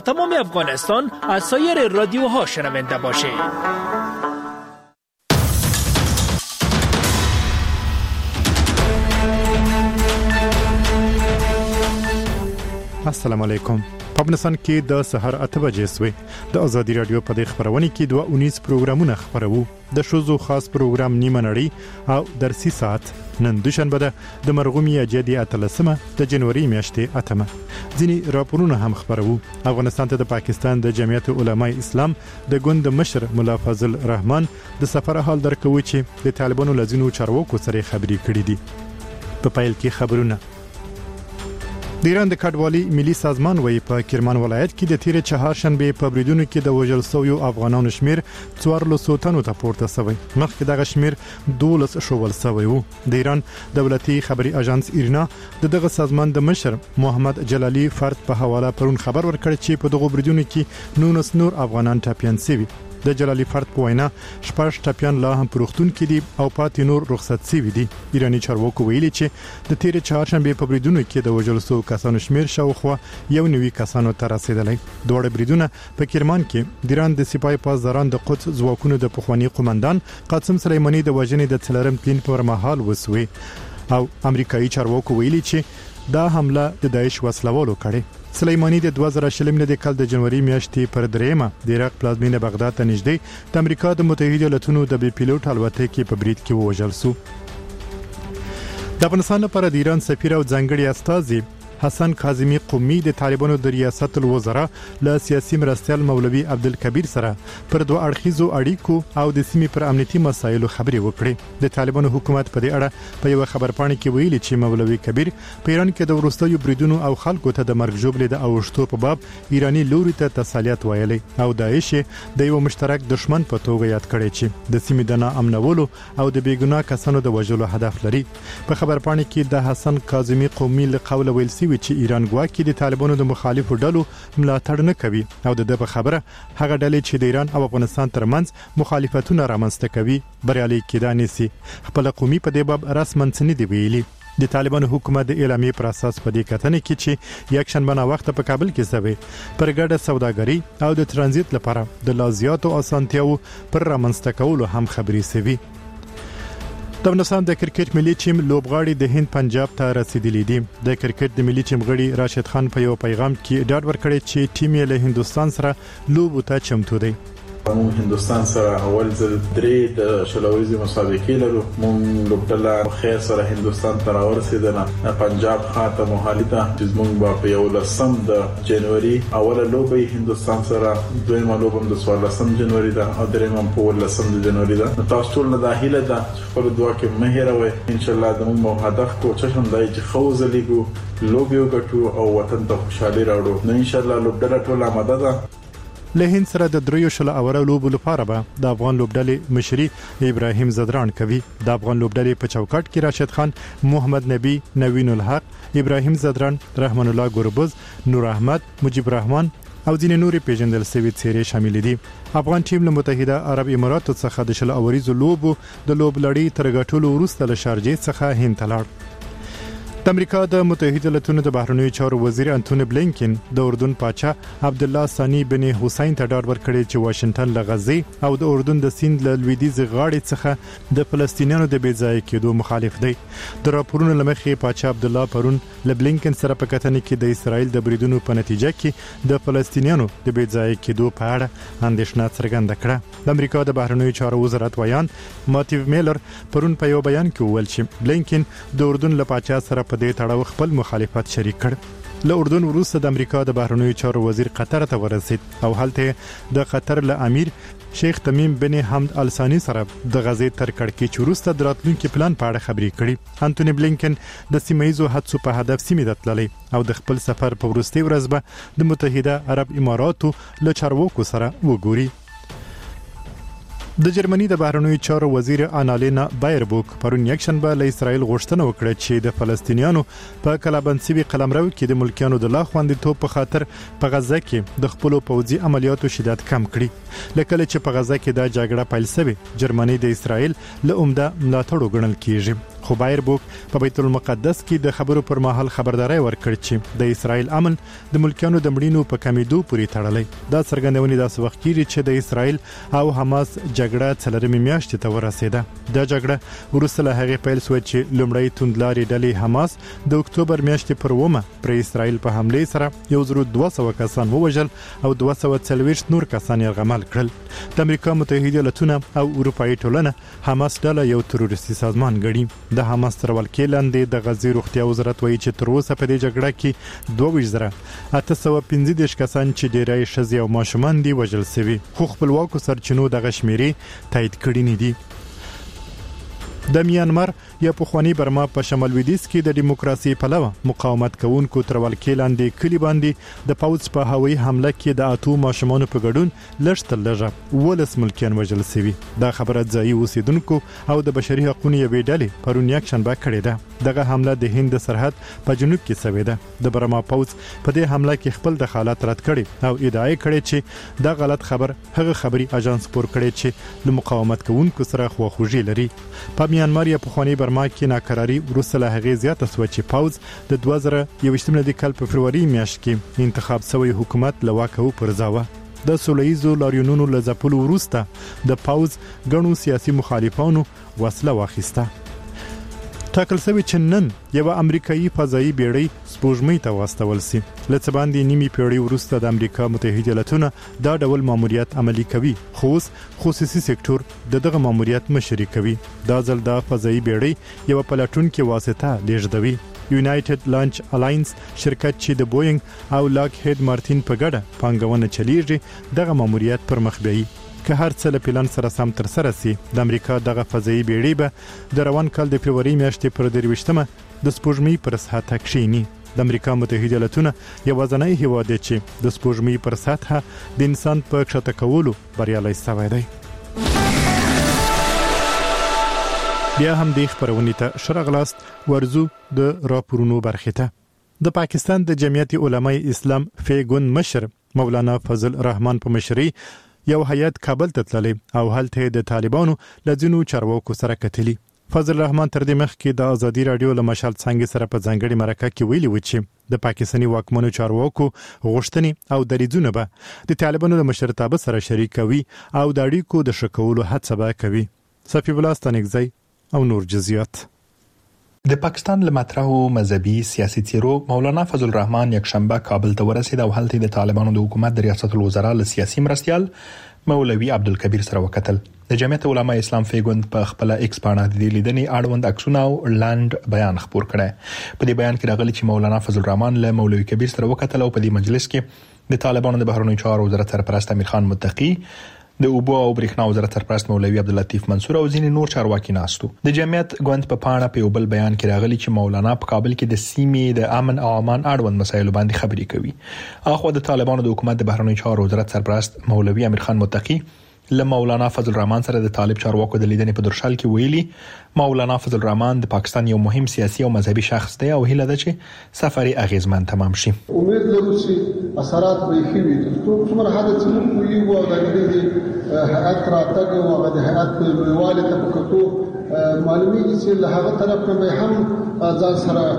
تمام افغانستان از سایر رادیوها شنونده باشید. السلام علیکم. په افغانستان کې د سحر 8 بجې سوې د ازادي رادیو په خبرونه کې 219 پروګرامونه خبرو. د شوزو خاص پروګرام نیمه نړۍ او درسي ساعت نن دوشنبه ده د مرغومي اجدي اتلسمه د جنوري میاشتې اتمه. ځینی راپورونه هم خبرو. افغانستان ته د پاکستان د جمعیت علماء اسلام د ګوند مشر مولا فضل الرحمن د سفر حال درکوي چې د طالبانو لزینو چارواکو سره خبري کړې دي. په پایل کې خبرونه. د ایران د کډوالي ملي سازمان وایي په کرمان ولایت کې د تیر چهارشنبه په بریدونو کې د وژل شویو افغانانو شمیر 400 تنو ته پورته شوی. مخکې دغه شمیر 12 شوول شوی وو. د ایران دولتي خبري اژانس ایرنا دغه سازمان د مشر محمد جلالی فرد په حواله پرون خبر ورکړ چې په دغه بریدونو کې 19 نور افغانان ټاپیان شوي. د جلالی فرد په وینا شپږ ټاپیان لا هم پروختون کې دي او پاتې نور رخصت شوي دي. ایرانی چارواکو ویلي چې د تیر چهارشنبه په بریدونو کې د وژل شویو کسانو شمیر شاوخوا 91 کسانو ته رسیدلی. دوه بریدونه په کرمان کې د ایران د سپاه پاسداران د قدس ځواکونو د پخوانی قومندان قاسم سلیمانی د وژنې د څلورم پلین پر مهال وسوي او امریکایي چارواکو ویلي چې دا حمله د داعش وسلوالو کړې. سلیمانی د 2020 د کال د جنوري میاشتې پر دریمه د عراق پلازمینه بغداد ته نږدې د امریکا د متحده ایالاتونو د بي پیلوټ الوتکې په برید کې ووژل شو. د افغانستان لپاره د ایران سفیر او ځانګړي استازي حسن کاظمی قومی د طالبانو د ریاست الوزرا له سیاسي مرستیال مولوي عبدالکبیر سره پر دوه اړخیزو اړیکو او د سیمې پر امنیتي مسایلو خبرې وکړې. د طالبانو حکومت په دې اړه په یو خبرپاڼه کې ویلي چې مولوي کبیر په ایران کې د وروستیو بریدونو او خلکو ته د مرګ ژوبلې د اوښتو په باب ایرانی لوري ته تسلیت ویلي او داعش د یو مشترک دشمن په توګه یاد کړی چې د سیمې د ناامنولو او د بیګناه کسانو د وژلو هدف لري. په خبرپاڼه کې د حسن کاظمی قومی له قوله ویل چې ایران ګواکې د طالبانو د مخالفو ډلو ملاتړ نه کوي او د خبره هغه ډلې چې د ایران او افغانستان ترمنځ مخالفتونه رامنځته کوي بریالي کېدای نشي. خپل قومي په دې باب رسماً څه دی ویلي. د طالبانو حکومت د اعلامیې پر اساس په دې کتنې کې چې یک شنبه نه وخت په کابل کې سوي پر ګډه سوداګري او د ترانزیت لپاره د لازیاتو اسانتیاو پر رامنځته کولو هم خبري سوي. د افغانستان د کرکټ ملي ټیم لوبغاړي د هند پنجاب ته رسیدلی دي. د کرکټ د ملي ټیم غړي راشد خان په یو پیغام کې ډاډ ورکړی چې ټیم یې له هندستان سره لوبو ته چمتو دی. مون هندستان سره اول ځل درې د شلویزي مسابقې لرو. مون لوبډله خیر سره هندستان ته راورسېدل. پنجاب خاطه مهالیته چې مونږ په 11 د جنوري اوله لوبي هندستان سره، دویمه لوبم د 14 جنوري ده او دریمه په 18 د جنوري ده. تاسو ټول نه داخله ده خپل دعا کې مهیروي. ان شاء الله د مونږ هدف کوشش هم دی چې خوځ لیګو لوبي وګټو او وطن ته خوشحالي راوړو. نو ان شاء الله لوبډله ټول آماده ده. له هند سره د دریو شله اوره لوبو لپاره به د افغان لوبډلې مشري ابراهیم زدران کوي. د افغان لوبډلې په چوکاټ کې راشد خان، محمد نبی، نوین الحق، ابراهیم زدران، رحمان الله ګوربز، نور احمد، مجيب الرحمن او ځینې نورې پیژندل شوي څیرې شامل دي. افغان ټیم له متحده عرب اماراتو څخه د شله اوریزو لوبو د لوبلړۍ تر غټولو وروسته له شارجې څخه هند ته لاړ. د امریکا د متحده ایالاتونو د بهرنیو چارو وزیر انټونی بلینکن د اردن پاچا عبد الله ثانی بن حسین ته ډاډ ورکړی چې واشنگټن له غزې او د اردن د سیند له لویدیځ غاړې څخه د فلسطینیانو د بېځایه کېدو مخالف دی. د راپورونو لمخې پاچا عبد الله پرون له بلینکن سره په کتنې کې د اسرایل د بریدونو په نتیجه کې د فلسطینیانو د بېځایه کېدو په اړه اندېښنه څرګنده کړه. د امریکا د بهرنیو چارو وزارت ویان ماتیو میلر پرون په یو بیان کې وویل چې بلینکن د اردن له پاچا سره په دې تړاو خپل مخالفت شریک کړ. له اردن وروسته د امریکا د بهرنیو چارو وزیر قطر ته ورسید او هلته د قطر له امیر شیخ تمیم بن حمد الثانی سره د غزې تر کړکېچ وروسته د راتلونکي پلان په اړه خبرې کړې. انټونی بلینکن د سیمایزو حادثو په هدف سیمې ته تللی او د خپل سفر په وروستي ورځ به د متحده عرب اماراتو له چارواکو سره وګوري. د جرمني د بهرنیو چارو وزیر انالینا بایربوک پرون یکشنبه له اسرایل غوښتنه وکړه چې د فلسطینیانو په کلابندسي قلمرو کې د ملکیانو د لا خوندیتوب په خاطر په غزه کې د خپل پوځي عملیاتو شدت کم کړي. لکه چې په غزه کې د جګړه پیل شوه، جرمني د اسرایل له عمده ملاتړ وګڼل کیږي. خو بایربوک په بیت المقدس کې د خبرو پر مهال خبرداري ورکړ چې د اسرائیل امن د ملکانو د مړینو په کمیدو پورې تړلی. دا څرګندونې داسې وخت کېږي چې د اسرائیل او حماس جګړه څلورمې میاشتې ته ورسېده. دا جګړه وروسته له هغې پیل شوه چې لومړی توندلارې ډلې حماس د اکتوبر میاشتې پر 1 پر اسرائیل په حمله سره 1200 کسان ووژل او 240 نور کسان یرغمل کړل. د امریکا متحده ایالاتونه او اروپאי ټولنه حماس ډله یو تروریستي سازمان ګڼي. د حماس تر ولکې لاندې د غزې روغتیا وزارت وایي چې تر اوسه په دې جګړه کې 22,815 کسان چې ډیری ښځې او ماشومان دي وژل شوي، خو خپلواکو سرچینو دغه شمیرې تایید کړي نه دي. د میانمار یا پخوانی برما په شمال لویدیځ کې د دیموکراسي پلوه مقاومت کوونکو تر ولکې لاندې کلی باندې د پوځ په هوایي حمله کې د اتو ماشومانو په ګډون لږ تر لږه 12 ملکیان وژل شوي. دا خبره ځایي اوسیدونکو او د بشري حقوقو یوې ډلې پرون یکشنبه کړې ده. دغه حمله د هند سرحد په جنوب کې شوې ده. د برما پوځ په دې حمله کې خپل دخالت رد کړي او ادعا کړې چې دا غلط خبر هغه خبري اژانس پور کړي چې له مقاومت کوونکو سره خواخوږي لري. په میانمار یا پخوانی برما کې ناکراری وروسته له هغې زیاته شوه چې پوځ د 2021 کال په فروری میاشت کې انتخاب شوی حکومت له واکه وپرځاوه. د سولهییزو لاریونونو له ځپلو وروسته د پوځ ګڼو سیاسي مخالفانو وسله واخیسته. ټاکل شوی چې نن یو امریکایي فضایي بیړۍ سپوږمۍ ته واستول شي. له څه باندې نیمه پیړۍ وروسته د امریکا متحده ایالاتونه دا ډول ماموریت عملي کوي، خو خصوصي سکتور دغه ماموریت مشري کوي. دا ځل د فضایي بیړۍ یو پلاتونکو واسطه لیږدوي. یونایټډ لانچ الاینس شرکت چې د بوینګ او لاک هید مارټین په ګډه پانګونه چلیږي دغه ماموریت پر مخ بیایي. که هر څه له پلان سره سم تر سره سي، د امریکا دغه فضایي بیړۍ به د روان کال د فروری میاشتې پر 23مه د سپوږمۍ پر سطح کښینی. د امریکا متحده ایالاتونه یوازینی هیواد دی چې د سپوږمۍ پر سطح د انسان په کښته کولو بریالي شوی دی. بیا هم د خبرونې ته شرغلاست ورزو د راپورونو برخه ته. د پاکستان د جمعیت علماء اسلام فیګون مشر مولانا فضل الرحمن په مشرۍ یو هیئت کابل ته تللی او هلته د طالبانو لځینو چارواکو سره کتلی. فضل الرحمن تر دې مخکې د ازادي رادیو له مشال څنګه سره په ځانګړي مرکه کې ویلي و چې د پاکستاني واکمنو چارواکو غوښتنې او دریځونه به د طالبانو د مشرتابه سره شریکوي او د اړیکو د شکولو هڅه به کوي. صفی الله ستانګزی او نور جزئیات. د پاکستان له مطرحو مذهبي سیاسي څیرو مولانا فضل الرحمن یکشنبه کابل ته ورسید او هلته د طالبانو د حکومت د ریاست الوزرا له سیاسي مرستيال مولوي عبدالکبیر سره وکتل. د جمعیت علماء اسلام فیګوند په خپل ایکس باندې د لیدنې اړوند عکسونه او لاند بیان خبر کړي. په دې بیان کې راغلي چې مولانا فضل الرحمن له مولوي کبیر سره وکتل او په دې مجلس کې د طالبانو د بهرنیو چارو وزارت سرپرست امیر خان متقی، د اوبو او برېښنا وزارت سرپرست مولوي عبداللطیف منصور او ځینې نور چارواکي ناستو. د جمعیت ګوند په پاڼه په یو بل بیان کې راغلي چې مولانا په کابل کې د سیمې د امن او امان اړوند مسایلو باندې خبرې کوي. اخو د طالبانو د حکومت د بهرنیو چارو وزارت سرپرست مولوي امیر خان متقی له مولانا فضل الرحمن سره د طالب چارواکو د لیدنې په درشل کې ویلي مولانا فضل الرحمن د پاکستان یو مهم سیاسي او مذهبي شخص دی او هیله ده چې سفر یې اغیزمن تمام شي. امید لرو چې اثرات به ښه وي تر څومره حد چې موږ یو او د هیئت راتګ او د هیئت لویوالی ته په کتو معلومیږي چې له هغه طرف نه به هم ځان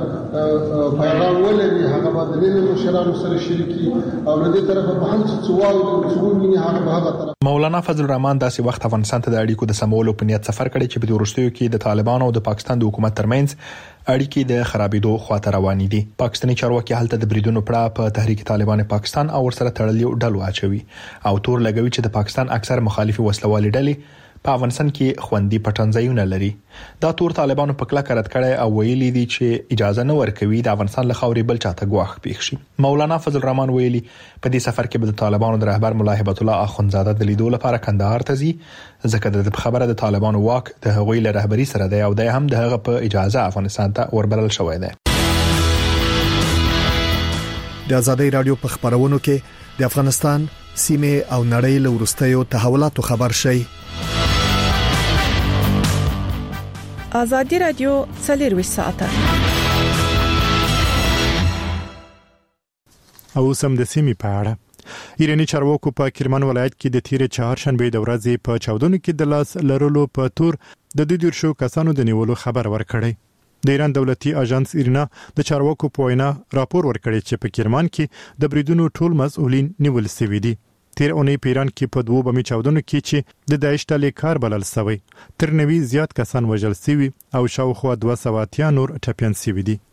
سره پیغام ولري، هغه به د نړۍ مشرانو سره شریکي او له دې طرفه به هم چې واو چې ویني هغه طرف. مولانا فضل الرحمن داسې وخت افغانستان ته د اړیکو د سمولو په نیت سفر کړی چې په وروستیو کې د طالبانو او د پاکستان د حکومت ترمنځ اړیکې د خرابېدو خواته روانې دي. پاکستاني چارواکي هلته د بریدونو پړه په تحریک طالبان پاکستان او ورسره تړلې ډلو اچوي او تور لګوي چې د پاکستان اکثر مخالفي وسلوالي ډلې په افغانستان کې خوندي پټنځایونه لري. دا تور طالبانو په کلک رد کړي او ویلي دي چې اجازه نه ورکوي د افغانستان له خاورې بل چاته ګواښ پېښ شي. مولانا فضل الرحمن ویلي په دې سفر کې به د طالبانو د رهبر مولا هبت الله اخوندزاده د لیدو لپاره کندهار ته ځي، ځکه د خبره د طالبانو واک د هغوی له رهبری سره دی او د هم د هغه په اجازه افغانستان ته وربلل شوی دی. د ازادي رادیو په خبرونو کې د افغانستان سیمه او نړۍ له ورستیو تحولاتو خبر شي. ازادي رادیو 24 ساعته او سم د سیمې په اړه ایرانی چارواکو په کرمان ولایت کې د تیر چهارشنبه د ورځې په چاودنو کې د لاس لرلو په تور د 2 کسانو د نیولو خبر ورکړی. د ایران دولتي اژانس ایرنا د چارواکو پوینا راپور ورکړی چې په کرمان کې د بریدونو ټول مسؤلین نیول شوي دي. تیر اونۍ په ایران کې په 2 بمي چاودنو کې چې د داعش ډلې کار بلل شوی تر 90 زیات کسان وژل شوي او شاوخوا 200 نور ټپيان شوي دي.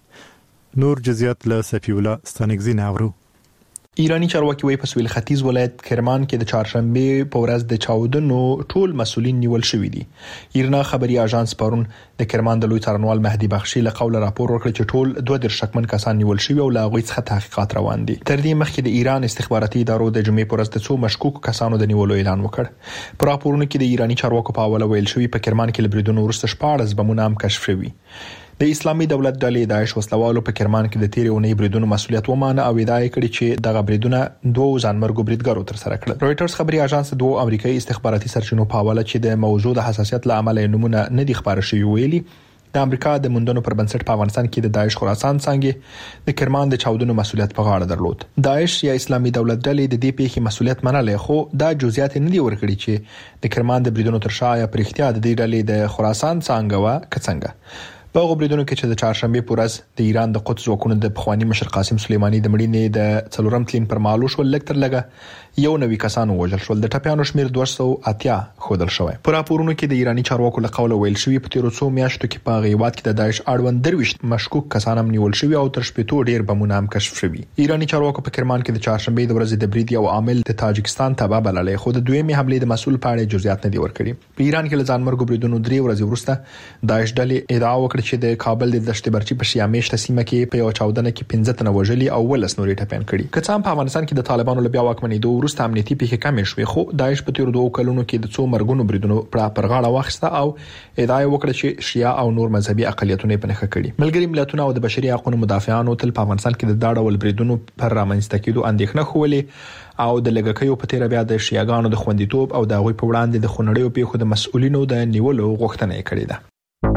نور جزئیات له صفی الله ستانګزی ناورو. ایرانی چارواکي وایي په سویل ختیځ ولایت کرمان کې د چهارشنبه په ورځ د چاودنو ټول مسؤلین نیول شوي دي. ایرنا خبري اژانس پرون د کرمان د لوی څارنوال مهدي بخشي له قوله راپور ورکړ چې ټول 2 شکمن کسان نیول شوي او لا غوي څخه تحقیقات روان دي. تر دې مخکې د ایران استخباراتي ادارو د جمعې پر ورځ د 2 مشکوک کسانو د نیولو اعلان وکړ. پر راپورونو کې د ایرانی چارواکو په حواله ویل شوی په کرمان کې لبریدونو ورسته 14 بمونه هم کشف شوي. د اسلامي دولت ډلې داعش وسلوالو په کرمان کې د تیرې اونۍ بریدونو مسؤلیت ومانه او ادعا کړې چې دغه بریدونه 2 ځانمرګو بریدګرو تر سره کړل. رويټرز خبري اژانس 2 امریکایي استخباراتي سرچینو په حواله چې د موضوع د حساسیت له امله نمونه نه دي خبره شوی ویلي د امریکا د مندونو پر بنسټ په افغانستان کې د داعش خراسان څنګه د کرمان د چاودنو مسؤلیت په غاړه درلود. داعش یا اسلامي دولت ډلې د دې پیښې مسؤلیت منلای خو دا جزئیات نه دي ورکړي چې د کرمان د بریدونو تر شا یا پر اختیار د دې ډلې د خراسان څنګه وا کڅنګه. په غوړېدونکو کې چې د چهارشنبه په ورځ د ایران د قدس حکومت د پخوانی مشر قاسم سلیمانی د مړینې د 4 تلین پر مالوش ولکتر لګه یو نوې کسانو وژل شول. د ټپيانو شمیر 280 خودل شوی. په راپورونو کې د ایرانی چارواکو له قوله ویل شوی په تیرو 2 میاشتو کې په غیبات کې د داعش اړوند 23 مشکوک کسان هم نیول شوی او تر شپږ ډیر بمونه هم کشف شوی. ایرانی چارواکو په کرمان کې د چهارشنبه د ورځې د برید یو عامل د تاجکستان تبع بللې خو د دویمه حمله د مسؤل په اړه جزئیات نه دی ورکړي. په ایران کې ځانمرګو بریدونو 3 ورځې وروسته داعش ډلې ادعا وکړه چې د کابل د دشت برچی په شیامیش تسلیمه کې په یو چاودنه کې 15 تنه وژلي او ولس نورې ټپيان کړي. کڅام په افغانستان کې د طالبانو له بیا واکمنۍ دوه وروسته امنیتي پیښې کمې شوې خو داعش په تیر 2 کلونو کې د 2 مرګونو بریدونو پر غاړه واخیسته او ادعا وکړه چې شیعه او نور مذهبي اقلیتونه په نخښه کړي. ملګری ملتونه او د بشري حقوقو مدافعانو تل په افغانستان کې د داړو بریدونو پر رامنځته کېدو اندېښنه خولې او د لګکیو په تیر بیا د شیعاګانو د خوندیتوب او د غوي په وړاندې د خونړیو پیښو د مسؤلینو د نیولو غوښتنه کړې ده.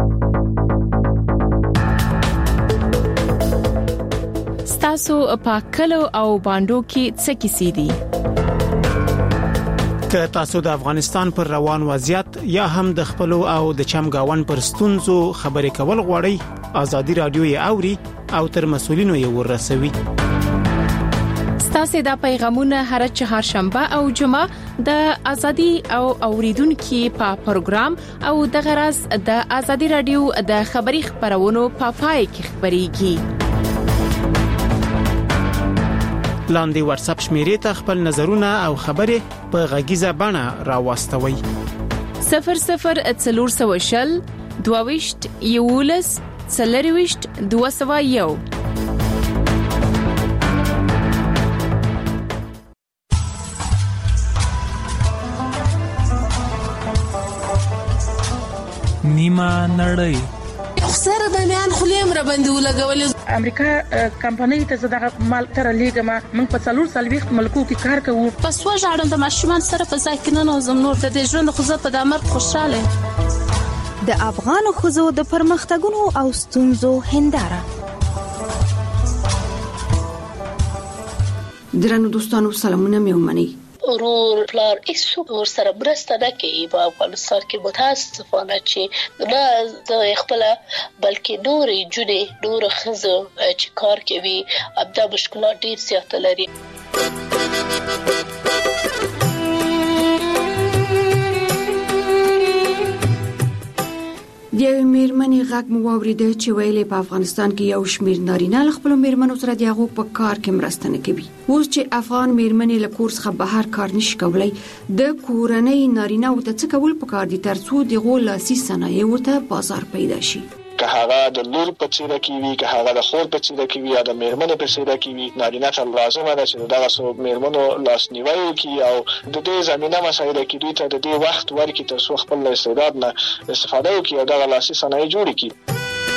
تاسو په کلو او باندو کې څه کیسې دي؟ که تاسو د افغانستان پر روان وضعیت یا هم د خپل او د چمګاون پر ستونزو خبرې کول غواړئ ازادي رادیو یې اوري او تر مسؤلینو یې ورسوي. تاسو دا پیغامونه هر چهارشنبه او جمعه د ازادي او اوریدونکو په پروګرام او د غرض د ازادي رادیو د خبري خبرونو په پای کې خبريږي. لاندې واتس اپ شمیرې ته خپل نظرونه او خبرې په غږیزه بڼه راوستوي. 00 22 یولس 40 201. نیمه نړۍ سره د میان خلیم را باندې ولګولې. امریکا کمپنۍ ته زړه مال تر لیګما موږ په 440 ملکو کې کار کوو. پس وژاړم د ماشومان سره په ځای کې نه نوزم نور د ژوند خو زه په دمر خوشاله. د افغان خزو د پرمختګونو او ستونزو هنداره. درنو دوستانو سلامونه مې ومنئ. ورور پلار هیڅ ور سره برسته نه کوي په افغانستان کې متاسفانه چې نه د خپل بلکې نور جوړې نور خزو چې کار کوي ابدا مشکلات ډیر زیات لري. د میرمنې غږ مو واوریده چې ویلې په افغانستان کې یو شمیر نارینه له خپل میرمنو سره د هغو په کار کې مرسته نه کوي. اوس چې افغان میرمنې له کور څخه بهر کار نشي کولای د کورنۍ نارینه او ته څه کول پکار دي ترڅو د غو لاسي صنایع ورته بازار پیدا شي. که هغه د لور په څیر کې وي که هغه د خور په څیر کې وي یا د میرمنې په څیر کې وي نارینه ته لازمه ده چې دغه څو میرمنو لاسنیوي وکړي او د دې زمينه مسایل کې دوی ته د دې وخت ورکړي ترڅو خپل استعداد نه استفاده وکړي او دغه لاسي صنایع جوړ کړي.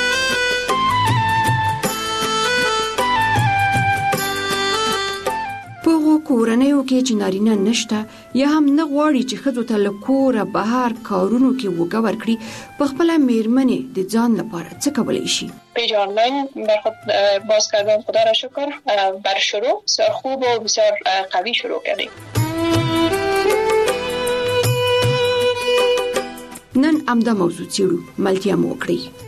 په کورنیو کې چې نارینه نشته یا هم نه غواړي چې ښځو ته له کوره بهر کارونو کې وګه ورکړي په خپل میرمنې د ځان لپاره څه کولی شي؟ پیج آنلاین در خود باز کردم. خدا را شکر بر شروع بسیار خوب و بسیار قوی شروع کردیم. نن امدا موضوع چیرو ملتیا مو کړی.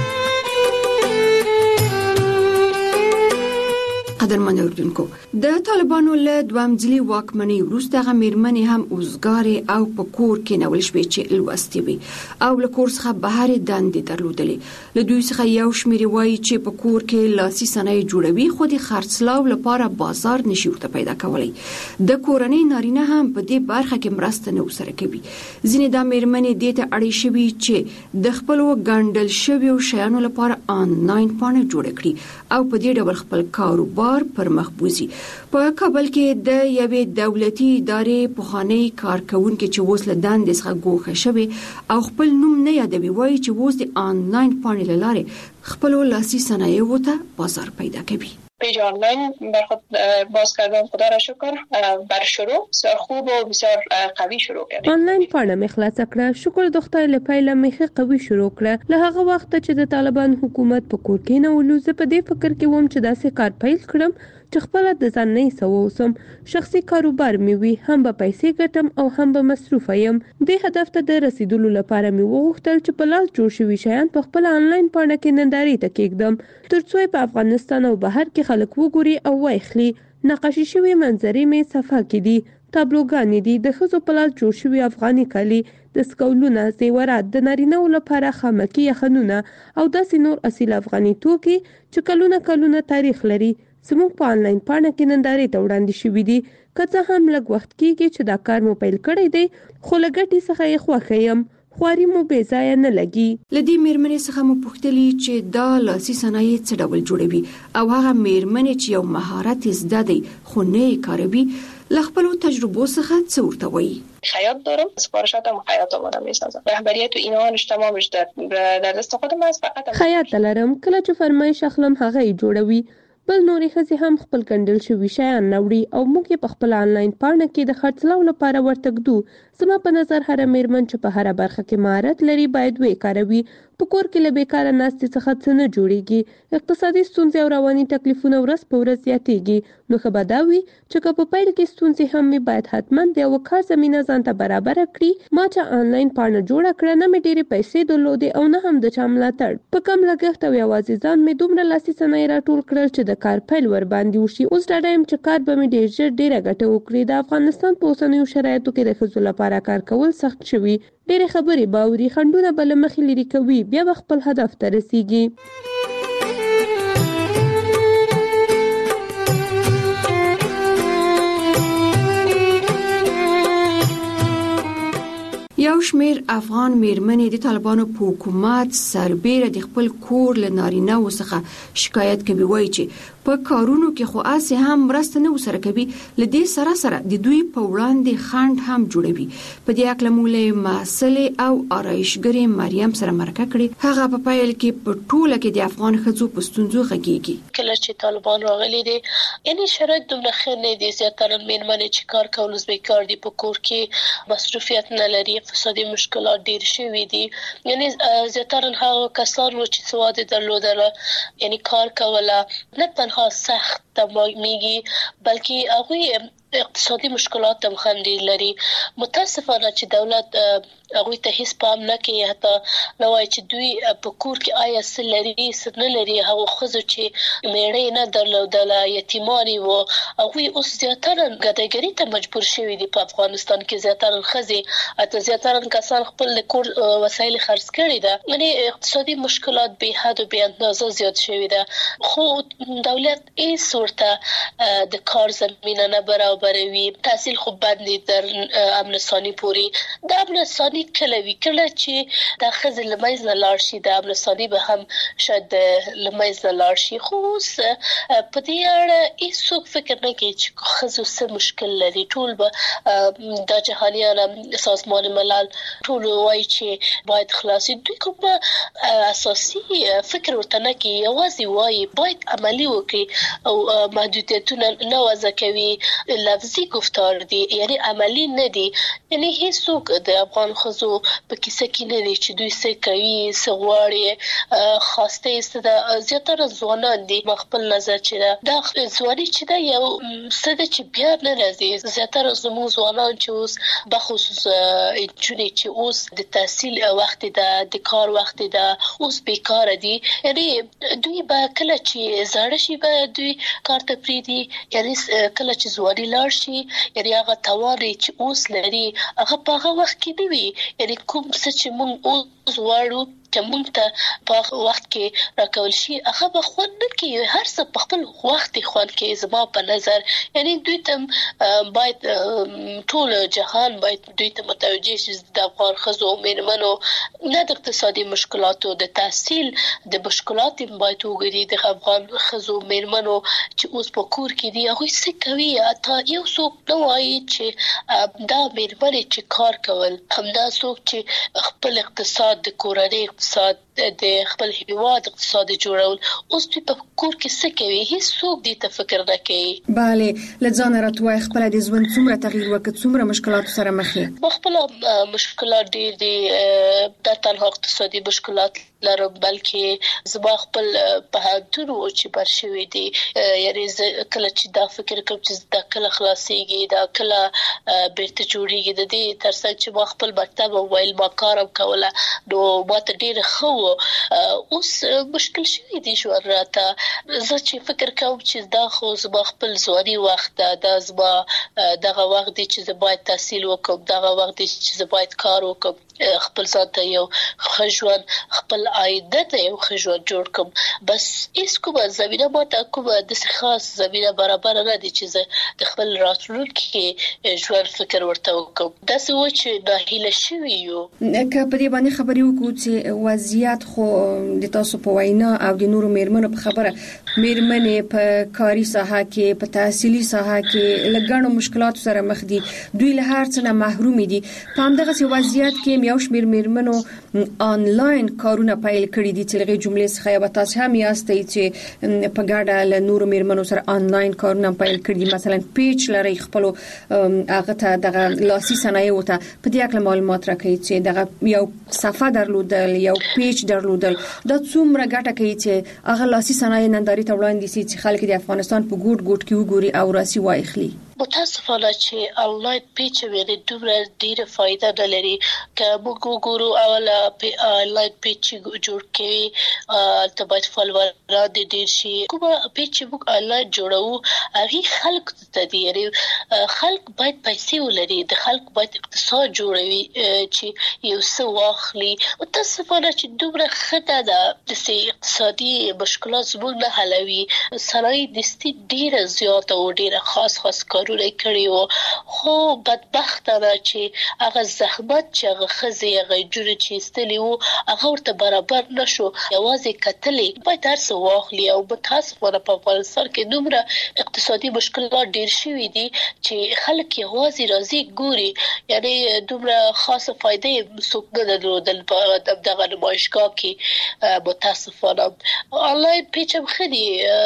قدرمن اوردونکو د طالبانو له دوامځلي واکمنۍ وروسته هغه میرمنې هم اوزګارې او په کور کې نول شوې چې لوستي وي او له کور څخه بهر دندې درلودلې. له دوی څخه یو شمېر وایي چې په کور کې لاسي صنایع جوړوي خو د خرڅلاو لپاره بازار نشي ورته پیدا کولی. د کورنۍ نارینه هم په دې برخه کې مرسته نه وسره کوي. ځینې د میرمنې دې ته اړې شوي چې د خپلو ګڼډل شویو شیانو لپاره آنلاین پاڼه جوړه کړي او په دې ډول خپل کاروبار پر مخ بوزي. په کابل کې د یوې دولتي ادارې پخوانی کارکونکو چې اوس له دندې څخه ګوښه شوی او خپل نوم نه یادوي وایي چې اوس د آنلاین پاڼې لاره خپل لاسي صنایعو ته بازار پیدا کوي. پیج آنلاین بر خود باز کردم، خدا را شکر بر شروع بسیار خوب و بسیار قوی شروع کردیم. آنلاین پاڼه مې خلاصه کړه. شکر د خدای له پیله مې قوي شروع کړه. له هغه وخت چې د طالبان حکومت په کور کې نه ولوزه په دې فکر کې وم چې داسې کار پیل کړم چې خپل د ځان نه سووسم. شخصي کاروبار مې وي، هم به پیسې ګټم او هم به مصروف یم. دې هدف ته د رسیدلو لپاره مې وغوښتل چې په لاس جوړ شوي شیان په خپل آنلاین پاڼه کې نندارې ته کېږدم ترڅو په افغانستان او بهر کې خلک وګوري او واخلي. نقاشي شوي منظرې مې صفحه کې دي، تابلوګانې دي، د ښځو په لاس جوړ شوي افغاني کالي، د سکولونه، زیورات، د نارینه‌و لپاره خامکي یخنونه او داسې نور اصیل افغاني توکي چې کلونه تاریخ لري زموږ په آنلاین پاڼه کې نندارې ته وړاندې شوي دي. که څه هم لږ وخت کېږي چې دا کار مو پیل کړی دی خو له ګټې څخه یې خوښه یم. خواري مو بې ځایه نه لګي. له دې میرمنې څخه مو پوښتلي چې دا لاسي صنایع څه ډول جوړوي او هغه میرمنې چې یو مهارت زده دی خو نه یې کاروي له خپلو تجربو څخه څه ورته وایي. خیاط دارم، سفارشاتم خیاط آمادم میسازم. رهبریت و اینهانش تمامش در دست خودم است. فقط خیاط لرم، کله چې فرمایش اخلم هغه یې جوړوي. بل نورې ښځې هم خپل ګڼډل شوي شیان راوړي او موږ یې په خپل آنلاین پاڼه کې د خرڅلاو لپاره ورته ږدو. زما په نظر هره میرمن چې په هره برخه کې مهارت لري باید ویې کاروي. په کور کې له بیکاره ناستې څخه څه نه جوړیږي. اقتصادي ستونزې او رواني تکلیفونه ورځ په ورځ زیاتېږي. نو ښه به دا وي چې که په پیل کې ستونزې هم وي باید حتما د یوه کار زمینه ځان ته برابره کړي. ما چې آنلاین پاڼه جوړه کړه نه مې ډېرې پیسې درلودې او نه هم د چا ملاتړ. په کم لګښت او یوازې ځان مې دومره لاسي صنایع راټول کړل چې د کار پیل ور باندې وشي. اوس ډاډه یم چې کار به مې ډېر ژر ډېره ګټه وکړي. د افغانستان په اوسنیو شرایطو کې د ښځو لپاره کار کول سخت شوي. ډېرې خبرې باوري خنډونه به له مخې لرې کوي، بیا به خپل هدف ته رسیږي. یو شمیر افغان میرمنې د طالبانو په حکومت سربېره د خپل کور له نارینه‌و څخه شکایت کوي. وایي چې په کارونو کې خو اسې هم مرسته نه وسره کوي. له دې سره د دوی په وړاندې خنډ هم جوړوي. په دې اړه موږ مسلې او آرایشګرې مریم سره مرکه کړې. هغه په پایل کې په ټوله کې د افغان ښځو په ستونزو غږیږي. کله چې طالبان راغلي دي یعنی شرایط دومره ښه نه دي. زیاتره میرمنې چې کار کول بیکار دي، په کور کې مصروفیت نه لري، اقتصادي مشکلات ډیر شوي دي. یعنی زیاتره هغه کسان چې سواد درلودل یعنی کار کوله نه تنها سخت میږي بلکې هغه اقتصادي مشکلات هم خندې لري. متاسفانه چې دولت هغه ته هیڅ پام نه کوي. حتی نو وايي چې دوی په کور کې آیا څه لري څه نه لري. هغه خزو چې میړې نه درلودل، یتیمانی وو، هغه اوس زیاتره ګډېګری ته مجبور شوي دي. په افغانستان کې زیاتره خزې اته زیاتره کسان خپل کور وسایل خرڅ کړي ده. یعنی اقتصادي مشکلات به حد او به اندازه زیات شوي ده. خو دولت یې صورته د کار زمينه نه برابروي. تحصیل خو باندې در امن ثاني پوری د امن ثاني کلوي کله چې د خزې لمایز نه لاړ شي د امن ثاني به هم شاید لمایز نه لاړ شي. خو په دې اړه هیڅ فکر نه کوي چې خزو څه مشکل لري. ټول به د جهانیان سازمان ملل ټول وایي چې باید خلاصي. دوی کوم اساسي فکر ورته نه کوي، یوازې وایي باید عملی وکړي او محدودیتونه نه وضع کوي. لفظي گفتار دي یعنی عملی نه دي. یعنی هیڅوک د افغان خزو په کیسه کې نه دي چې دوی څه کوي څه غواړي خواسته است د زیاتره ځوانان دي. خپل نظر چې دا ځواني چې دا یو څه د چې بیا نه راځي. زیاتره زموږ ځوانان چې اوس بخصوص جونې چې اوس د تحصیل وخت د کار وخت اوس بیکاره دي. یعنی دوی به کله چې زړه شي به دوی کار ته پریدي. یعنی کله چې ځواني لاړ شي یعنی هغه توان چې اوس لري هغه په هغه وخت کې دی وي. یعنی کوم څه چې موږ اوس غواړو چې موږ ته په وخت کې راکول شي هغه به خوند نه کوي. هر څه په خپل وخت خوند کوي زما په نظر. یعنی دوی ته باید ټول جهان باید دوی ته متوجه شي د افغان ښځو او میرمنو نه د اقتصادي مشکلاتو د تحصیل د مشکلاتو باید وګوري. د افغان ښځو میرمنو چې اوس په کور کې دي هغه څه کوي تا یو څوک نه وایي چې دا میرمنې چې کار کول همدا څوک چې خپل اقتصاد د کورنۍ اقتصاد د خپل هیواد اقتصاد جوړول اوس په کور کې څه کوي هیڅ څوک دې ته فکر نه کوي. bale لځان راتوي خپل د ژوند څومره تغییر وکړ څومره مشکلات سره مخ یې. خپل مشکلات ډېر دي د تنها اقتصادي مشکلات لرم بلکې زما خپل په هدونو چې برشوي دي. یعنی کله چې دا فکر کوم چې دا کله خلاصيږي دا کله بیرته جوړیږي د دې ترڅنګ چې ما خپل مکتب او ویل ما کارم کوله نو ما ته ډېر خو اوس مشکل شوی دي شو راته. زه چې فکر کوم چې دا خو زما خپل ځواني وخت دا زما دغه وخت دی چې زه باید تحصیل وکم دغه وخت دی چې زه باید کار وکم خپل ځان ته یو خجوان خپل عائده ته یو خجوان جوړ کوم. بس هیڅ کومه زمينه ماته کومه د خاص زمينه برابر نه دي چې زه د خپل راتلونکي ژوند فکر ورته وکم. دا څه و چې ناهیله شوی یو. که په دې باندې خبرې وکړو چې وضعیت خو د تاسو په وینا او د نورو میرمنو په خبره میرمنې په کاري ساحه کې په تحصیلي ساحه کې لګڼو مشکلات سره مخ دي. دوی له هر څه نه محروم دي. په همدغه وضعیت کې یو شمېر میرمنو آنلاین کارونه پیل کړی دي چې لږه جملې څخه یا تاسو هم یاستئ چې په ګډه له نورو میرمنو سره آنلاین کارونه پیل کړی دي. مثلا پیج لري خپل هغه ته دغه لاسي صنایع وته په دې اړه معلومات راکړي چې دغه یو صفحه درلودل یو پیج درلودل دا څومره ګټه کوي چې هغه لاسي صنایع ننداري ته وړاندې شي چې خلک د افغانستان په ګوټ کې وګوري او راسي واخلي. متاسفانه چې آنلاین پیج ویل دومره ډیره فائدہ نه لري. که موږ وګورو اوله آنلاین پیج جوړ کړي ته باید فالووران دي ډیر شي. کومه پیج چې موږ آنلاین جوړو هغه خلک ته دي خلک باید پیسې ولري د خلک باید اقتصاد جوړوي چې یو څه واخلي. متاسفانه چې دومره خطه ده د اقتصادي مشکلات زموږ نه حلوي. صنایع دستي ډیره زیاته او ډیره خاص کارونه کړی خو بدبختانه چې هغه زحمت چې هغه خزي هغه جوړ چې استلی وو هغه ورته برابر نشو. یوازې کتلې باید هر څه واخلي او متاسفانه په افغانستان کې دومره اقتصادي مشکلات ډیر شوي دي چې خلک یوازې راځي ګوري. یعنی دومره خاصه فائدې څوک نه درلودل په دغه نمایشګاه کې. متاسفانه آنلاین پیج هم خدي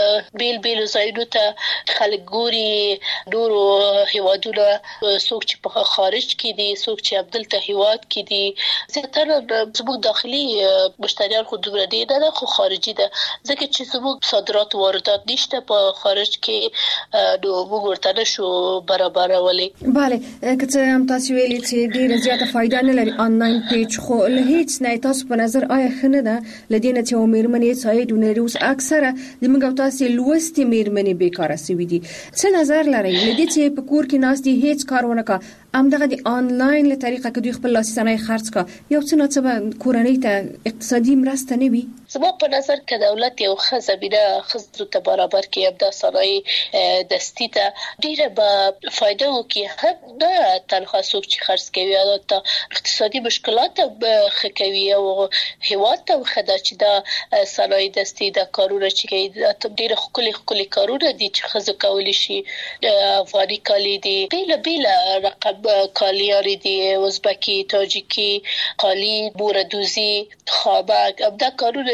بیل ځایونو ته خلک ګوري. نورو هیوادونو څوک چې په خارج کې دي څوک چې عبدالته هیواد کې دي زیاتره زموږ داخلي مشتریان خو دومره دي نه خو خارجي ده ځکه چې زموږ صادرات او واردات نشته په خارج کې نو موږ ورته نشو برابرولای. bale که هم تاسو ویلي چې ډیره زیاته فائدہ نه لري آنلاین پیج خو له هیڅ نه تاسو په نظر آیا خنه ده لدینه چې میرمنې سایدونه روس اکثره د موږ تاسو لوستي میرمنې بیکاره سوي دي. څه نظر لري لدې چې په کور کې ناس دي هیڅ کارونه کا همدغه د آنلاین له طریقه کې دوی خپل لاسي صنایع خرڅ کا یو څه نه څه کورنۍ ته اقتصادي مرسته نه وي. زما په نظر کې دولت یو خزبینه خزو ته برابر کې ابدا صنایع دستی ته ډیره به فائدہ وکي. هم نه تنها څوک چې خرڅ کوي او ته اقتصادي مشکلات به کوي او هیواد ته خدا چې دا صنایع دستی دا کارونه چې ډیره خولي کارونه دي چې خزو کولی شي. افغاني کالی دي بیل رقم کالیاری دي ازبکی تاجیکی قالی بوردوزی خابک ابدا کارونه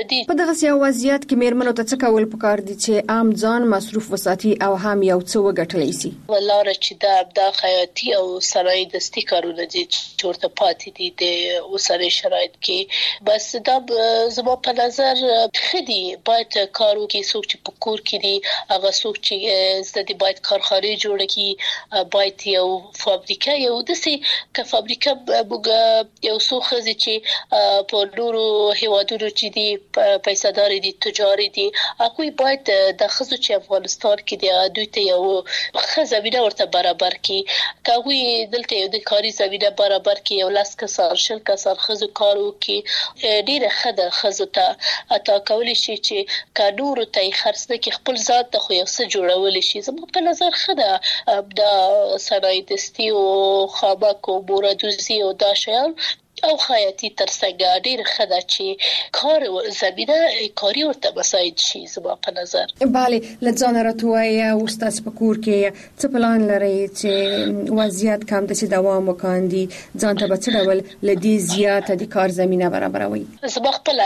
په دغه سیاسي وضعیت کې میرمنو ته څه کول پکار دي چې عام ځان مصروف وساتي او هم یو څه وګټلی شي؟ ولاره چې دا خیاطي او صنایع دستي کارونه دي چې ورته پاتې دي د اوسنۍ شرایط کې، بس دا زما په نظر خدي باید کارو کې څوک چې په کور کې دي هغه څوک چې زده باید کارخانه جوړ کړي، باید یو فابریکه یو دسي ک فابریکه بوګ یو څو خزي چې په نورو هیوادونو چې دي پیسادار دي تجاري دي اكو باید د خزو چې افغانستان کې دی دوی ته یو خزوینه ورته برابر کړي، کوي دلته یو د کاري زمينه برابر کړي، یو لاس کسان شل کسان خزو کارو کې ډیره خده خزو ته اتا کولی شي چې کډور ته خرڅنه کې خپل ذات ته خو یو څه جوړول شي. زموږ په نظر خده د صنایع دستي او خامک او بورادوزي او دا شیان او خیاطي ترڅنګ ډیر خده چې کار زمينه کاری ورته مساعد شي. زما په نظر bale لځان راتوي او استاد په کور کې څه پلان لري چې وضعیت کم د دوام وکاندي ځان ته بچ ډول لدی زیاته د کار زمينه برابروي؟ زما خپل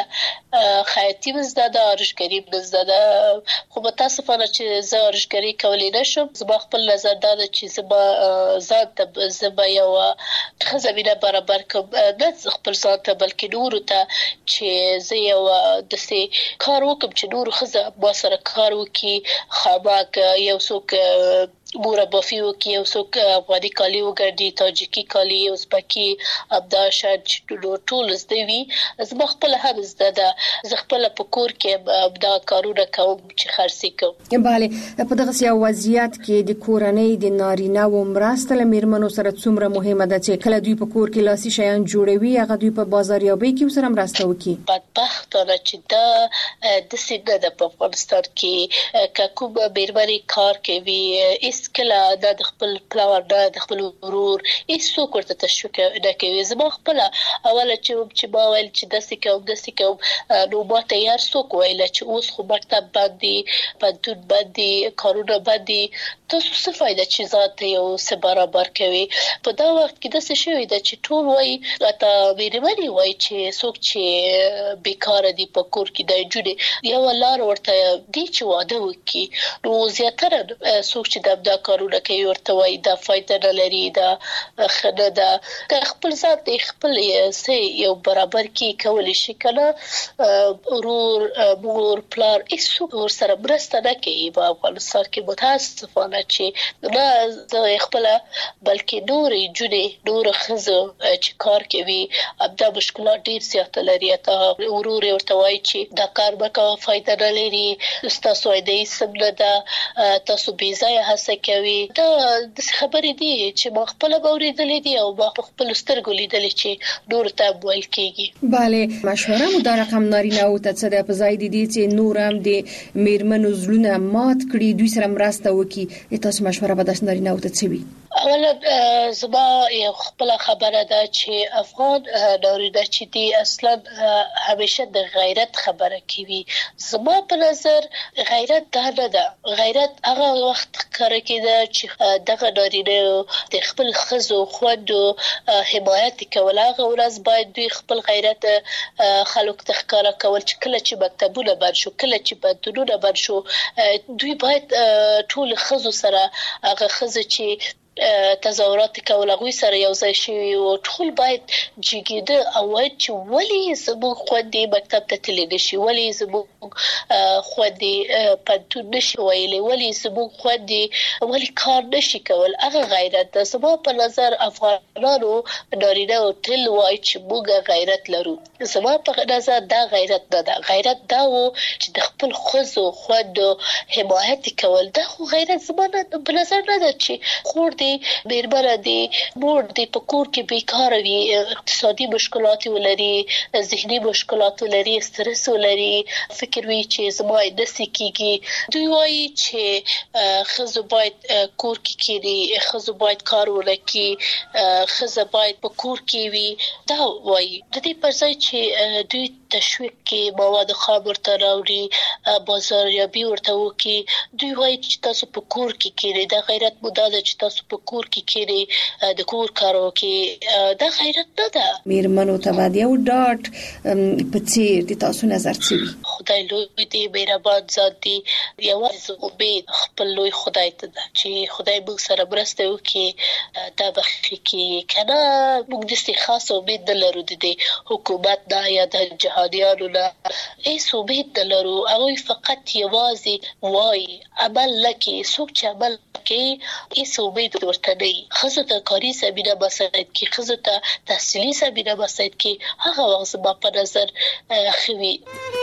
خیاطي مزداده ارشګری مزداده خو متاسفانه چې زه ارشګری کولای نشم. زما خپل نظر دا چې زما ذات ته زما یو خزمینه برابر کوم نه خپل ذات ته بلکې نور ته چې زه یو د سي کار وکم چې نور خزه با سره کار وکي، خامک یو څوک بورا بافیو کې یو څوک افغاني کالی وګړي، تاجیکی کالی، ازبکی، ابداشت ټول زدوی. زما خپل هم زده زه خپل په کور کې دا کارونه کوم چې خرڅي کوم. bale په دغه سیاسي وضعیت کې د کورنۍ د نارینه و مرسته لمرمنو سره څومره مهمه ده چې کله دوی په کور کې لاسي شیان جوړوي هغه دوی په بازاریابۍ کې سره مرسته وکړي؟ بدبختانه چې دا د سیده د افغانستان کې کوم بیرمنې کار کوي کله د خپل پلاور د خپل ورور هیڅ ورته تشویق نه کوي. زما خپل اوله چې ما ویل چې د سکه نو ما تیار څوک ویل چې اوس خو مکتب باندې پدود باندې کارونه باندې تاسو څه فائدہ چې ذات یو څه برابر کوي. په دا وخت کې د څه شوی د چې ټول وای اته ویرمنی وای چې څوک چې بیکاره دي په کور کې د جوړي یو لار ورته دی چې واده وکي، نو زیاتره څوک چې د کارونه کوي ورته وای دا فائدہ نه لري، دا خنه ده خپل ذات خپل سي یو برابر کی کولی شي کنه ورور مور پلار هیڅ ور سره برسته نه کوي. په افغانستان کې متاسفانه چې نه خپل بلکې نور جوړي نور خزو چې کار کوي ابدا مشکلات ډیر زیات لري. ته ورور ورته وای چې دا کار وکړه فائدہ نه لري، تاسو دې سم نه ده، تاسو بي ځای هڅه کوي. دا د خبرې دي چې ما خپل باورېدلې دي او ما خپل سترګو لیدلې چې نور ته ویل کېږي. bale مشوره مو دا رقم نارینه او ته څه د په ځای دي چې نور هم د میرمنو زلونه مات کړي دوی سره مرسته وکړي. تاسو مشوره به د نارینه او ته څه وي؟ اوله زما یو خپل خبره ده چې افغان نارینه چې دي اصلا همیشه د غیرت خبره کوي. زما په نظر غیرت دا نه ده، غیرت هغه وخت کار کېده چې دغه نارینه د خپل خزو خوندو حمایت کول. هغه ورځ باید دوی خپل غیرت خلک ته ښکارا کول چې کله چې مکتبونه بند شو، کله چې بندونه بند شو، دوی باید ټول خزو سره هغه خزه چې تظاهرات کول غوي سره یو ځای شي او ټول باید جګیده او چې ولی زموږ خوندې مکتب ته تللی نشي، ولی زموږ خوندې پنتون نشي ویلي، ولی زموږ خوندې ولی کار نشي کول. هغه غیرت ده. زما په نظر افغانانو نارینه او تل وای چې موږ غیرت لرو. زما په نظر دا غیرت نه ده. غیرت دا و چې د خپل خزو خوندو حمایت کول. دا خو غیرت زما په نظر نه ده چې خور دي بیربره دي مور دي په کور کې بیکاره وي، اقتصادي مشکلات ولري، ذهني مشکلات ولري، سترس ولري، فکر وي چې زما د سکیږي. دوی وایي چې خزو باید کور کې کېږي، خزو باید کار وکړي، خزه باید په کور کې وي. دا وایي د دې پر ځای چې دوی تشویق کې مواد خام ورته راوړي، بازاریابي ورته وکړي. دوی وایي چې تاسو په کور کې کېږئ. دا غیرت مو دا ده چې تاسو په کور کې کېږي د کور کارو کې دا غیرت نه ده. میرمنو ته باید یو ډاټ په څیر د تاسو نظر څه وي؟ خدای لوی دی، مهربان ذات دی، یوازې امید خپل لوی خدای ته ده چې خدای موږ سره مرسته وکړي دا بخښي کې کنه موږ د خاص امید نه لرو د حکومت نه یا د جهادیانو نه هیڅ امید نه لرو. هغوی فقط یوازې وایي عمل لکې څوک چې عمل کوي هیڅ امید ورته نه وي. ښځو ته کاري زمینه مساعد کړي، ښځو ته تحصیلي زمینه مساعد کړي، هغه وخت زما په نظر ښه وي.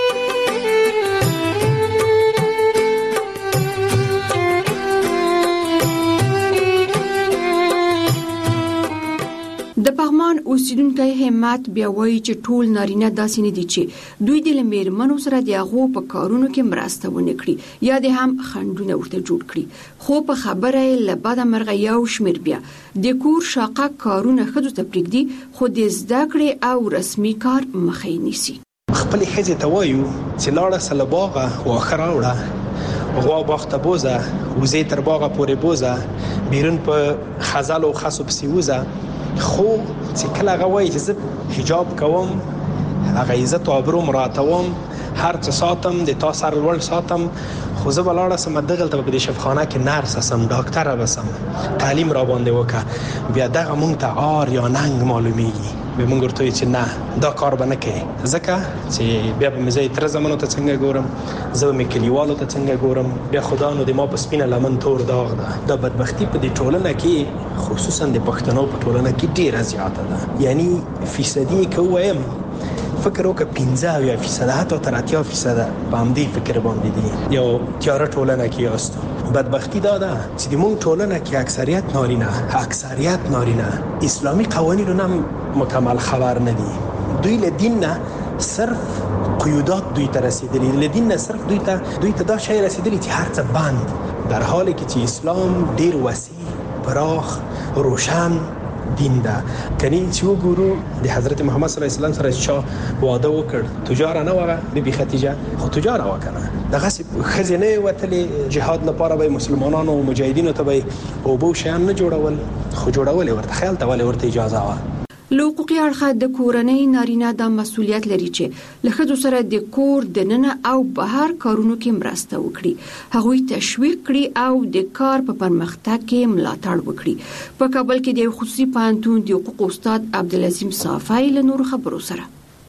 د پغمان اوسیدونکو همت بیا وایي چې ټول نارینه داسې نه دي چې دوی د میرمنو سره د هغو په کارونو کې مرسته ونه کړي یا د هم خنډونه ورته جوړ کړي، خو په خبره له بده مرغه یو شمیر بیا د کور شاقه کارونه ښځو ته پرېږدي خو د زده کړې او رسمي کار مخه یې نیسي. خپل ښځې ته وایو چې لاړه سله باغه واښه راوړه، غوا باغ ته بوزه، وزې تر باغه پورې بوزه، بیرون په خزل او خسو پسې وزه. خو چې کله هغه وایي چې زه حجاب کوم، هغه عزت او ابرو مراتوم، هر څه ساتم، د تا سر لوړ ساتم، خو زه به لاړه سم دغلته په دې شفاخانه کې نرس اسم، ډاکټره بسم، تعلیم را باندې وکړه، بیا دغه مونږ ته عار یا ننګ معلومیږي. به مونږ ورته چې نه دا کار به نه کوي، ځکه چې بیا به مې زه تر زمانو ته څنګه ګورم، زه به مې کلیوالو ته څنګه ګورم، بیا خدا نو د ما په سپینه لمن تور داغ ده. دا بدبختی په دې ټولنه کې خصوصا د پښتنو په ټولنه کې ډیره زیاته ده. یعنی فیصدي کوم فکر وکړه 15% حتی تر 80% په همدې فکر باندې دي. یو تیاره ټولنه کې یاست. بدبختی دا ده چې د مونږ ټولنه کې اکثریت نارینه اسلامي قوانینو هم مکمل خبر نه دي. دوی له دین نه صرف قیودات دوی ته رسیدلی، له دین نه صرف دوی ته دا شی رسیدلی چې هر څه بند، در حالی کې چې اسلام ډیر وسیع، پراخ، روشن دین ده. کني چې وګورو د حضرت محمد صلی الله علیه وسلم سره چې واده وکړ، تجار نه وره بی خدیجه، خو تجار وکنه دغه خزینه وتلې جهاد لپاره به مسلمانانو او مجاهدینو ته به او بو شیان نه جوړول، خو جوړول ورته خیال ته ورته اجازه و. له حقوقي اړخه د کورنۍ نارینه د مسؤلیت لري چې له ښځو سره د کور دننه او بهر کارونو کې مرسته وکړي، هغوی تشویق کړي او د کار په پرمختګ کې ملاتړ وکړي. په کابل کې د خصوصي پوهنتون د حقوق استاد عبدالعظیم صافی له نورو خبرو سره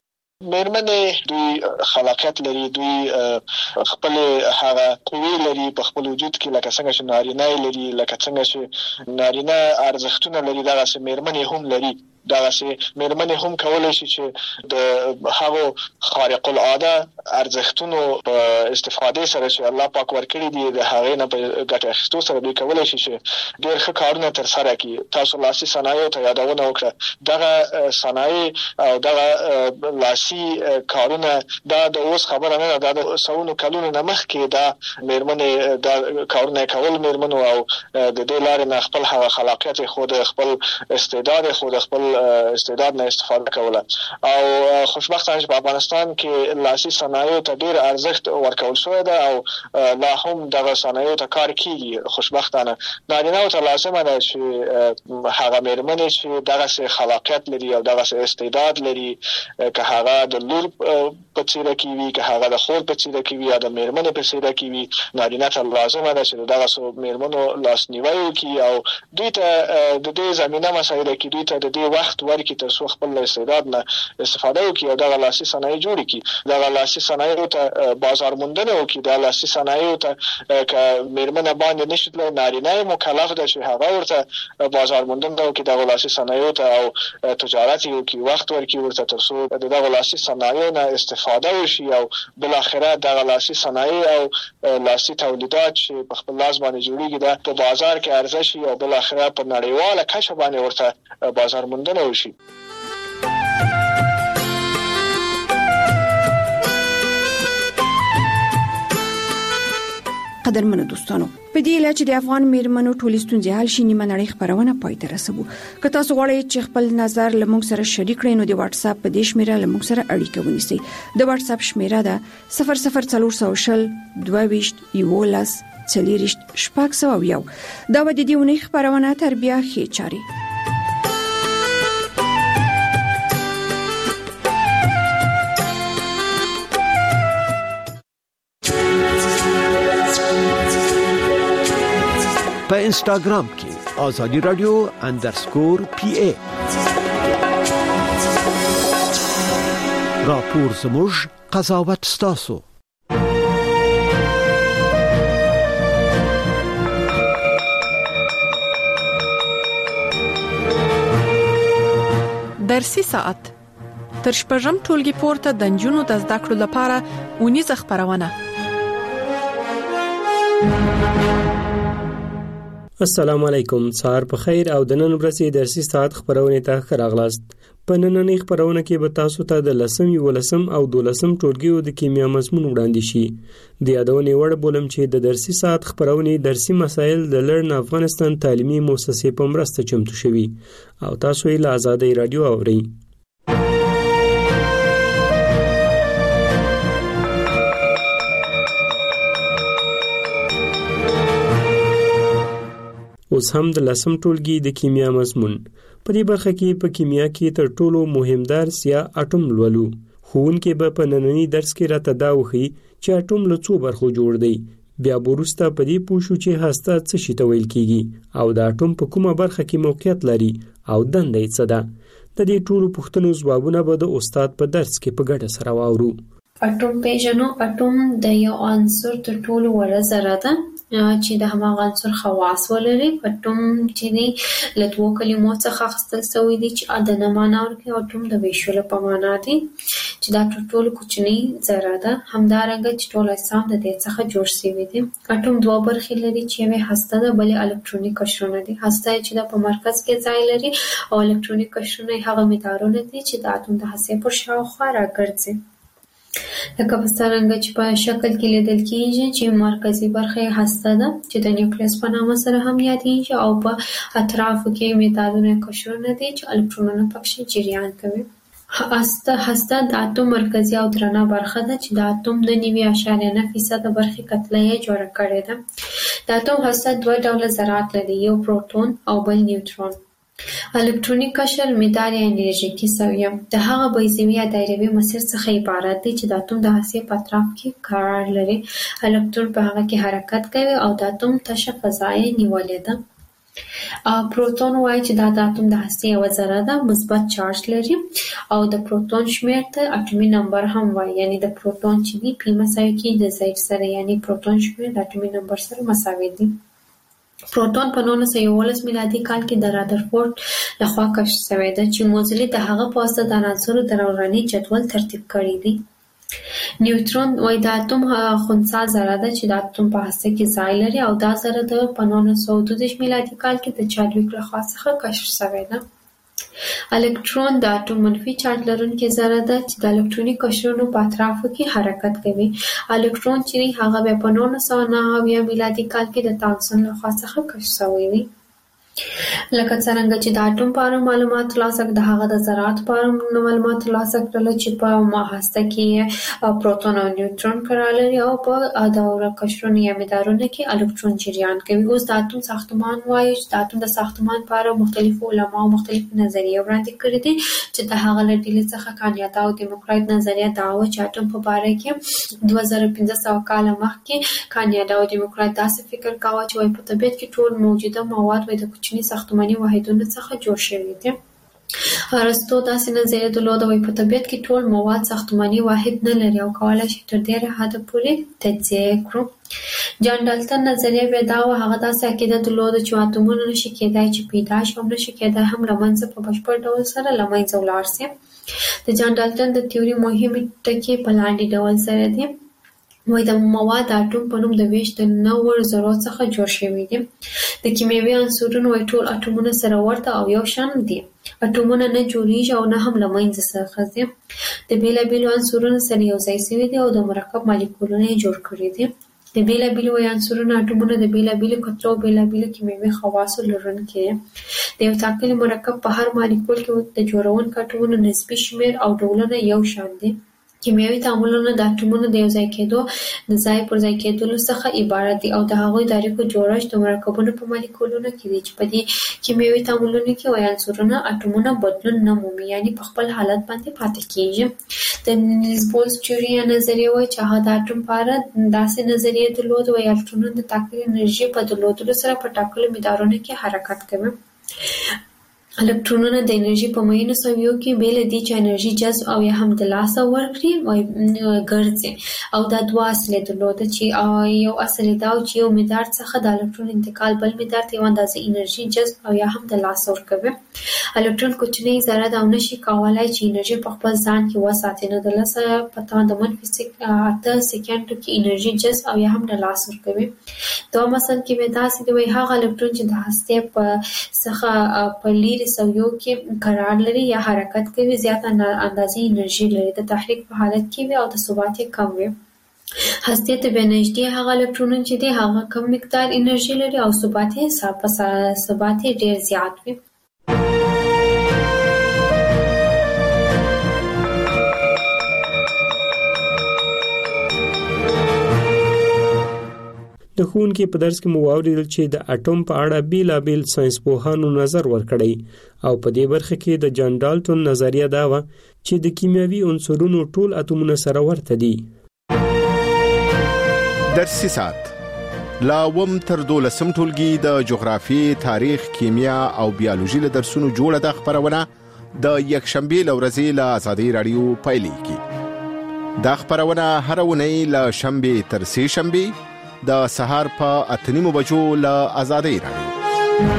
میرمنې دوی خلاقیت لري، دوی خپل هغه قوی لري په خپل وجود کې، لکه څنګه چې نارینه لري، لکه څنګه چې نارینه ارزښتونه لري، دغه سه میرمنې هم لري. دغه سه میرمنې هم کولای شي چې د هغه خارق العاده ارزښتونو په استفاده سره چې الله پاک ورکړي دي د هغه نه په ګټه اخیستو سره دوی کولای شي چې ډېر ښه کارونه تر سره کړي. تاسو لاسي صنایع ته یادونه وکړه، دغه صنایع او دغه لاسي کارونه دا د اوس خبره نه ده، د سونو کلونو نه مخکې دا میرمنې دا کارونه کول میرمنو او د دې لارې نه خپل خلاقیت خود، خپل استعداد خود، خپل استعداد نه استفاده کوله. او خوشبختانه په افغانستان کې لاسي صنایع ته ډېر ارزښت ورکول شوی ده او لا هم دغه صنایع ته کار کیږي. خوشبختانه نارینه ته لازمه ده چې هغه میرمنې چې دغه خلاقیت لري او دغه استعداد لري، که هغه د لور په څیر کې وي، که هغه د خور په څیر کې وي یا د میرمنې په څیر کې وي، نارینه ته لازمه ده چې دغه میرمنو لاسنیوی وکړي او دوی ته د دې زمينه مسایل کې دوی ته د دې وخت ورکړي تر څو خپل استعداد نه استفاده وکړي او دغه لاسي صنایع جوړ کړي. دغه لاسي صنایع ته بازار موندنه وکړي. دغه لاسي صنایع ته که میرمنه باندې نشي نارینه مکلف ده چې هغه ورته بازار موندنه وکړي، دغه لاسي صنایع ته او تجارت وکړي، وخت ورکړي ورته تر څو دغه لاسي صنایع نه استفاده وشي او بل اخره دغه لاسي صنایع او لاسي تولیدات چې په خپل لاس باندې جوړیږي د په بازار کې ارزښت او بل اخره په نړیواله کچه باندې ورته بازار موندنه وشي. قدرمنو دوستانو په دې لاره چې د افغان میرمنو ټولې ستونزې حل شي نیمه نړۍ خبرونه پای ته رسوو. که تاسو غواړئ چې خپل نظر لمونږ سره شریک کړئ نو د واتس اپ په دې شمیره لمونږ سره اړیکه ونیسئ. د واتس اپ شمیره ده 00400 22 11 40 دا و د دې ونې خبرونه تربیه خې چاري. په انستګرام کې آزادی رادیو _PA راپور زموږ قضاوت ستاسو. درسي ساعت تر شپږم ټولګي پورته د نجونو د زده کړو لپاره ونیزه خبرونه. السلام علیکم، سهار په خیر او د نن ورځې درسي ساعت خبرونه ته راغلاست. په نننۍ خبرونه کې به تاسو ته د 10 او 12 ټولګیو د کیمیا مضمون وړاندې شي. د یادونې وړ بولم چې د درسي ساعت خبرونه درسي مسایل د لرن افغانستان تعلیمي مؤسسې په مرسته چمتو شوي او تاسو یې له آزادۍ رادیو اورئ. اوس هم د 10 ټولګي د کیمیا مضمون. په دې برخه کې په کیمیا کې تر ټولو مهم درس یا اټوم لولو. ښوونکی به په نننۍ درس کې راته دا وښيي چې اټوم له څو برخو جوړ دی. بیا وروسته په دې پوه شو چې هسته څه شي ته ویل کیږي او د اټوم په کومه برخه کې موقعیت لري او دنده یې څه ده. د دې ټولو پوښتنو ځوابونه به د استاد په درس کې په ګډه سره واورو. اټوم پیژنو. اټوم د یو عنصر تر ټولو وړه ذره ده چې د هماغه عنصر خواص ولري. اټوم چې دی له دوو کلمو څخه اخیستل شوی دی چې د معنا ورکوي. اټوم د ویشلو په معنا دی چې دا تر ټولو کوچنی ذره ده. همدارنګه چې ټول اجسام د دې څخه جوړ شوي دي. اټوم دوه برخې لري چې یوه هسته ده بلې الکترونیک قشرونه دي. هسته چې د په مرکز کې ځای لري او الکترونیک قشرونه هغه مدارونه دي چې د اټوم د هستې پر شاوخوا راګرځي. لکه په څرنګه چې په شکل کې لیدل کېږي چې مرکزی برخه هسته ده چې د نیوکلیس په نامه سره هم یادېږي او په اطرافو کې مدارونه قشرونه دي چې الکترونونه پکې جریان کوي. هسته د اټوم مرکزی او درنه برخه ده چې د اټوم د 9.9% برخې کتله یې جوړه کړې ده. د اټوم هسته دوه ډوله ذرات لري، یو پروتون او بل نیوترون. الکترونیک قشر مدار یا انرژیکي سویه د هغه بیضوي یا دایروي مسیر څخه عبارت دی چې د اټوم د هستې په اطراف کې قرار لري. الکترون په هغه کې حرکت کوي او د اټوم تشه فضا یې نیولې ده. پروتون وایي چې دا د اټوم د هستې یوه ذره ده، مثبت چارج لري او د پروتون شمیر ته اټومي نمبر هم وایي. یعنی د پروتون چې دی پی مساوي کېږي د زید سره، یعنی پروتون شمیر د اټومي نمبر سره مساوي دی. پروتون په 1911 میلادي کال کې د رادرفورد لخوا کشف شوی دی چې موزلي د هغه په واسطه د عناصرو د دوراني جدول ترتیب کړی دی. نیوترون وایي د اټوم خنثی ذره ده چې د اټوم په هسته کې ځای لري او دا ذره د 1922 میلادي کال کې د چادویک لخوا څخه کشف شوی ده. الکترون د اټوم منفي چارج لرونکې ذره ده چې د الکترونیک قشرونو په اطرافو کې حرکت کوي. الکترون چې هغه په 1909 میلادي کال کې د تامسون لخوا څخه کشف شوی دی. لکه څنګه چې د اټوم په اړه معلومات ترلاسه کړل، هغه د ذرات په اړه معلومات ترلاسه کړل چې په هسته کې پروتون او نیوترون قرار لري او په دوره قشرونو یا مدارونو کې الکترون جریان کوي. اوس د اټوم ساختمان وایي چې د اټوم د ساختمان په اړه مختلفو علماو مختلف نظریې وړاندې کړې دي چې د هغه له ډلې څخه کانیاتا او دیموکرایت نظریه دا و چې اټوم په باره کې 2500 کال مخکې کانیاتا او دیموکرایت داسې فکر کاوه چې په طبیعت کې ټول موجوده مواد د کوچني ساختماني واحدونو څخه جوړ شوي دي. ارسطو داسې نظریه درلوده وایي په طبیعت کې ټول مواد ساختماني واحد نه لري او کولای شي تر ډېره حده پورې تجزیه کړو. جان ډالټن نظریه بیا دا و، هغه داسې عقیده درلوده چې اتومونه نشي کېدای چې پیدا شي او نشي کېدای هم له منځه په بشپړ ډول سره له منځه ولاړ شي. د جان ډالټن د تیوري مهمې ټکي په لاندې ډول سره دي. وایي د مواد د اټوم په نوم د ویش د 9 ذرو څخه جوړ شوي دي. د کیمیاوي عنصرونو وایي ټول اټومونه سره ورته او یو شان دي. اټومونه نه جوړیږي او نه هم له منځه څخه ځي. د بیلابیلو عنصرونو سره یو ځای شوي دي او د مرکب مالیکولونه یې جوړ کړي دي. د بیلابیلو عنصرونو اټومونه د بیلابیلو کتلو بیلابیلو کیمیاوي خواصو لرونکي دي. د یو ټاکلي مرکب په هر مالیکول کې د جوړونکو اټومونو نسبي شمیر او ډولونه یو شان دي. کیمیاوي تعاملونه د اټومونو د یو ځای کېدو د ځای پر ځای کېدلو څخه عبارت دي او د هغوی د اړیکو جوړښت د مرکبونو په مالیکولونو کې دی چې په دې کیمیاوي تعاملونو کې وایي عنصرونه اټومونه بدلون نه مومي، یعنی په خپل حالت باندې پاتې کېږي. د نیلز بولز تیوري نظریه وایي چې هغه د اټوم په اړه داسې نظریه درلوده وایي الکترونونه د ټاکلې انرژي په درلودلو سره په ټاکلو مدارونو کې حرکت کوي. الکترونونه د انرژي په معینو سویو کې بیل دي چې انرژي جذب او یا هم د لاسه ورکړي وای ګرځي او دا دوه اصلي درلوده چې یو اصلي دا چې یو مدار څخه د الکترون انتقال بل مدار ته یو اندازه انرژي جذب او یا هم د لاسه ورکوي. الکترون کوچنی ذره دا نشي کولای چې انرژي په خپل ځان کې وساتي، نو د لاسه په توان د منفي 8 سکندو کې انرژي جذب او یا هم د لاسه ورکوي. دوه مثال کې به تاسو د هغه الکترون چې د هسته په څخه په لري سویو کې قرار لري یا حرکت کوي زیات اندازې انرژي لري، د تحریک په حالت کې وي او د ثبات یې کم وي. هسته ته به نږدې هغه الکترونونه چې دی هغه کم مقدار انرژي لري او ثبات یې ډیر زیات وي. د ښوونکي په درس کې مو واورېدل چې د اټوم په اړه بیلابیل ساينسپوهانو نظر ورکړی او په دې برخه کې د جان ډالټون نظریه دا و چې د کیمیاوي عنصرونو ټول اتومونه سره ورته دي. درسي ساعت لا وم تر 12 ټولګي د جغرافي، تاریخ، کیمیا او بیولوژي له درسونو جوړه د خبرونه د یکشنبه لورځي له آزادي رادیو پایلیږي. دا خبرونه هر ونی له شنبه تر سه شنبه د سهار په 8:30 بجو له آزادي رادیو.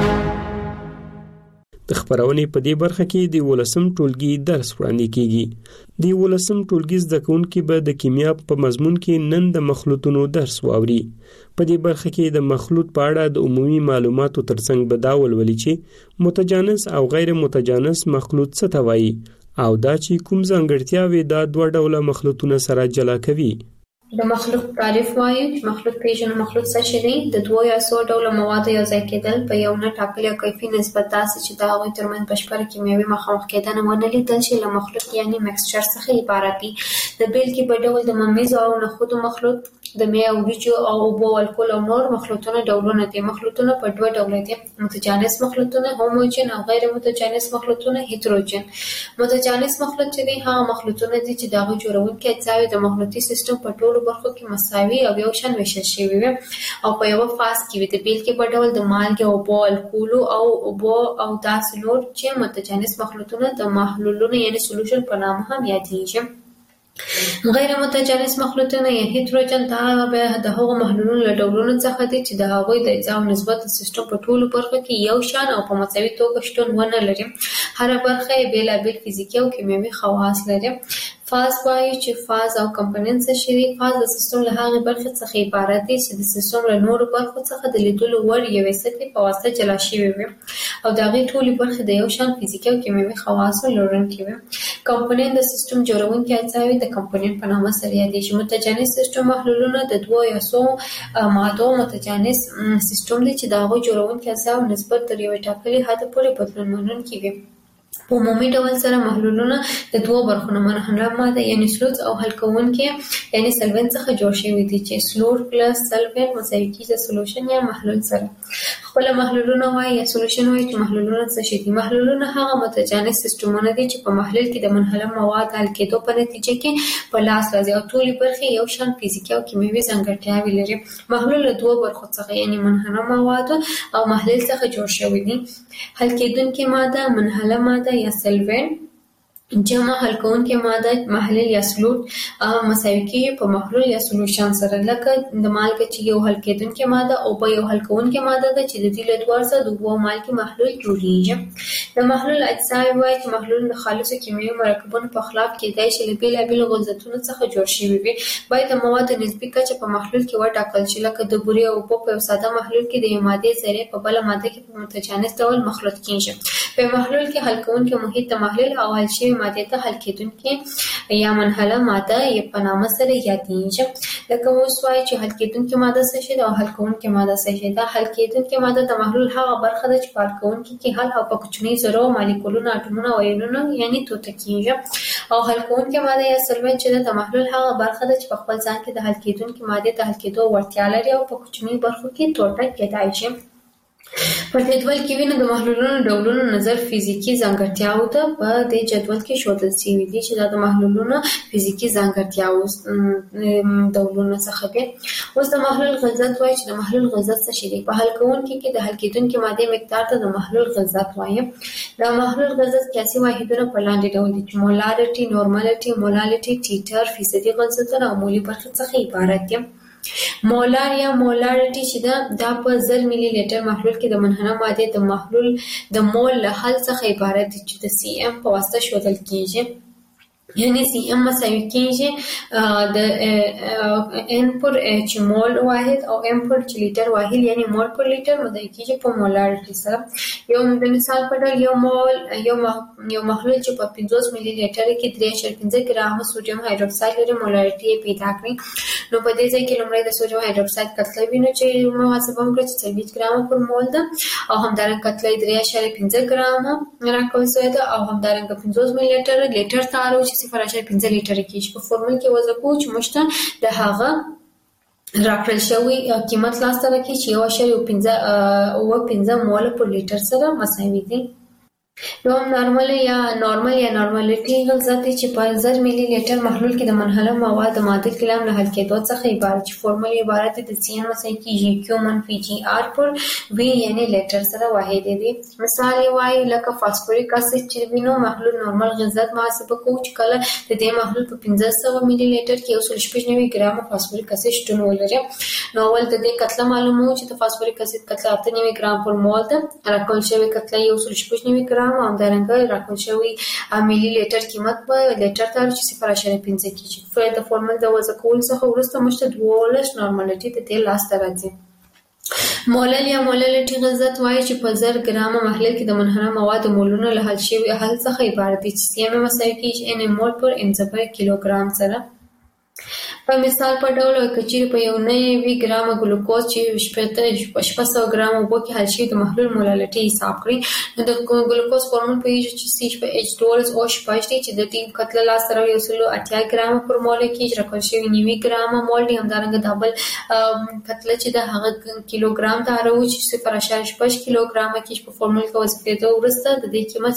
د خبرونې په دې برخه کې د 12م ټولګي درس وړاندې کیږي. د 12م ټولګي زده کوونکي به د کیمیا په مضمون کې نن د مخلوطونو درس واوري. په دې برخه کې د مخلوط په اړه د عمومي معلوماتو ترڅنګ به دا ولولي چې متجانس او غیر متجانس مخلوط څه ته وایي او دا چې کوم ځانګړتیاوې دا دوه ډوله مخلوطونه سره جلا کوي. د مخلوط تعریف وایي چې مخلوط پیژنو. مخلوط څه شی دی؟ د دوه یا څو ډوله موادو یو ځای کېدل په یو نه ټاکلي کیفي نسبت داسې چې د هغوی ترمنځ بشپړه کیمیاوي مخامخ کېدنه ونه لیدل شي له مخلوط یعنی مکسچر څخه عبارت دي. د بیلګې په ډول د ممیزو او نخودو مخلوط، د مې او وریجو او اوبو الکول او نور مخلوطونه ډولونه دي. مخلوطونه په دوه ډوله دي: متجانس مخلوطونه هوموجن او غیر متجانس مخلوطونه هیتروجن. متجانس مخلوط چې دی هغه مخلوطونه دي چې د هغوی جوړونکي اجزاوې د مخلوطي سیستم په ټولو برخو کې مساوي او یو شان ویشل شوي وي او په یوه فاز کې وي. د بیلګې په ډول د مالګې، اوبو، الکولو او اوبو او داسې نور چې متجانس مخلوطونه د محلولونو یعنی سولوشن په نامه هم یادېږي. غیر متجانس مخلوطونه یا هیتروجن دا به د هغو محلولونو له ډولونو څخه دي چې د هغوی د اجزاو نسبت د سیستم په ټولو برخو کې یو شان او په مساوي توګه شتون ونه لري. هره برخه یې بیلابیل فزیکي او کیمیاوي خواص لري. فاز وایي چې فاز او کمپوننټ څه شي دي. فاز د سیستم له هغې برخې څخه عبارت دی چې د سیستم له نورو برخو څخه د لیدلو وړ یوې سطحې په واسطه جلا شوي وي او د هغې ټولې برخې د یو شان فزیکي او کیمیاوي خواصو لرونکي وي. کمپوننټ د سیستم جوړونکي اجزاوې د کمپوننټ په نامه سره یادېږي. متجانس سیستم محلولونه د دوه یا څو مادو متجانس سیستم دی چې د هغوی جوړونکي اجزاو نسبت تر یوې ټاکلي حده پورې بدلون منونکي وي. په عمومي ډول سره محلولونه د دوه برخو نه منحله ماده یعنی سلوټ او حل کوونکي یعنی سولوین څخه جوړ شوي دي چې سلوټ پلس سولوین مساوي کیږي سولوشن یا محلول سره. خپل محلولونه وایي یا سولوشن وایي چې محلولونه څه شي دي. محلولونه هغه متجانس سیستمونه دي چې په محلول کې د منحله مواد حل کېدو په نتیجه کې په لاس راځي او ټولې برخې یو شان فزیکي او کیمیاوي ځانګړتیاوې لري. محلول له دوه برخو څخه یعنی منحله مواد او محلول څخه جوړ شوی دي. حل کېدونکې ماده منحله ماده یا سولوین، جمع حل کوونکې ماده محلول یا سلوټ مساوي کېږي په محلول یا سولوشن سره. لکه د مالګه چې یو حل کېدونکې ماده او په یو حل کوونکې ماده ده چې د دې له دواړو څخه د اوبو او مالګې محلول جوړیږي. د محلول اجزاوې وایي چې محلول د خالصو کیمیاوي مرکبونو په خلاف کېدای شي له بېلابېلو غلظتونو څخه جوړ شوي وي. باید د موادو نسبي کچه په محلول کې وټاکل شي. لکه د بورې او اوبو په یو ساده محلول کې د یوې مادې ذرې په بله ماده کې په متجانس ډول مخلوط کېږي. په محلول کې حل کوونکي محیط د محلول او حل شوي مادې ته حل کېدونکې یا منحله ماده یې په نامه سره یادېږي. لکه اوس وایي چې حل کېدونکې ماده څه شي ده او حل کوونکې ماده څه شي ده. حل کېدونکې ماده د محلول هغه برخه ده چې په حل کوونکې کې حل او په کوچني ذرو مالیکولونه اټومونه او ایونونه یعنی توته کېږي، او حل کوونکې ماده یا سولوینټ چې د محلول هغه برخه ده چې په خپل ځان کې د حل کېدونکې ماده د حل کېدو وړتیا لري او په کوچني برخو کې ټوټه کېدای شي. په جدول کې وینو د محلولونو ډولونو نظر فزیکی ځانګړتیاو ته په دې جدول کې ښودل شوي دي چې دا د محلولونو فزیکی ځانګړتیاو ډولونه څخه دي. اوس د محلول غلظت وایي چې د محلول غلظت څه شی دی. په حل کوونکي کې د حل کېدونکې ماده مقدار ته د محلول غلظت وایي. د محلول غلظت قیاسي واحدونه په لاندې ډول دي چې مولارټي، نورمالټي، مولالټي، ټیټر، فیصدي غلظتونه او مولي برخه څخه عبارت دي. مولار یا مولارټي چې دا په 1000 ملي لیټر محلول کې د منحنه ماده د محلول د مول له حل څخه عبارت دي چې د سی ام په واسطه ښودل کیږي. یعنی سی ام مساوي کیږي د ان پر چې مول واحد او ام پر چې لیټر واحد یعنی مول پر لیټر مضاعف کیږي په مولارټي سره. یو د مثال په ډول یو مول یو محلول چې په 50 ملي لیټر کې 3.5 ګرام سوډیم هایدروکساید لري مولارټي پیدا کړي. نو په دې ځای کې لومړی د سوډیم هایدروکساید کتله وینو چې محاسبه وکړو چې 40 ګرام پر مول ده او همدارنګه کتله 3.5 ګرام راکول شوی ده او همدارنګه 50 ملي لیټر تارو چې 0.5 لیټر کېږي. په فورمول کې وضع کوو چې موږ ته د هغه راکړل شوی قیمت لاسته راکړي چې 1.15 مول پر لیټر سره مساوي دي. یو نارمل یا نارمالټي غلظت چې په 1000 ملي لیټر محلول کې د منحله مواد د معادل کلام له حل کېدو څخه عبارت چې فورمول عبارت د سی ان مساوي کیږي کیو منفي جی آر پر وی یعنی لیټر سره واحد دي. مثال وایي لکه فاسفوریک اسید چې وینو محلول نورمال غلظت محاسبه کوو چې کله د دې محلول په 1500 ملي لیټر کې 195 ګرام فاسفوریک اسید شتون ولري. نو ول د دې کتله معلومو چې د فاسفوریک اسید کتله 98 ګرام پر مول ده راکول شوی کتله 195 ګرام او همدارنګه راکول شوی ملي لیټر قیمت په لیټر تر چې 0.5 کېږي. د فورمول د وضع کول څخه وروسته موږ ته 12 نورمالټي د دې لاسته راځي. مولل یا مولالټي غلظت وایي چې په 1000 ګرام محلول کې د منحنه مواد مولونه له حل شوی حل څخه عبارت دي چې سی ام مساوي کېږي ان مول پر ان پر کیلوګرام سره. په مثال په ډول کچیر په یو 9 ګرام ګلوکوز چې 600 ګرام اوبو کې حل شوی د محلول مولالټي حساب کړئ. نو د ګلوکوز فورمول په یوه چې CH2O دی چې د دې کتله لاس سره 180 ګرام پر مول کې راکول شوی 90 ګرام مول دی. همدارنګه دبل کتله چې د هغه کیلوګرام ته راوځي چې 0.5 کیلوګرام کې په فورمول کې وځي ورسته د دې قیمت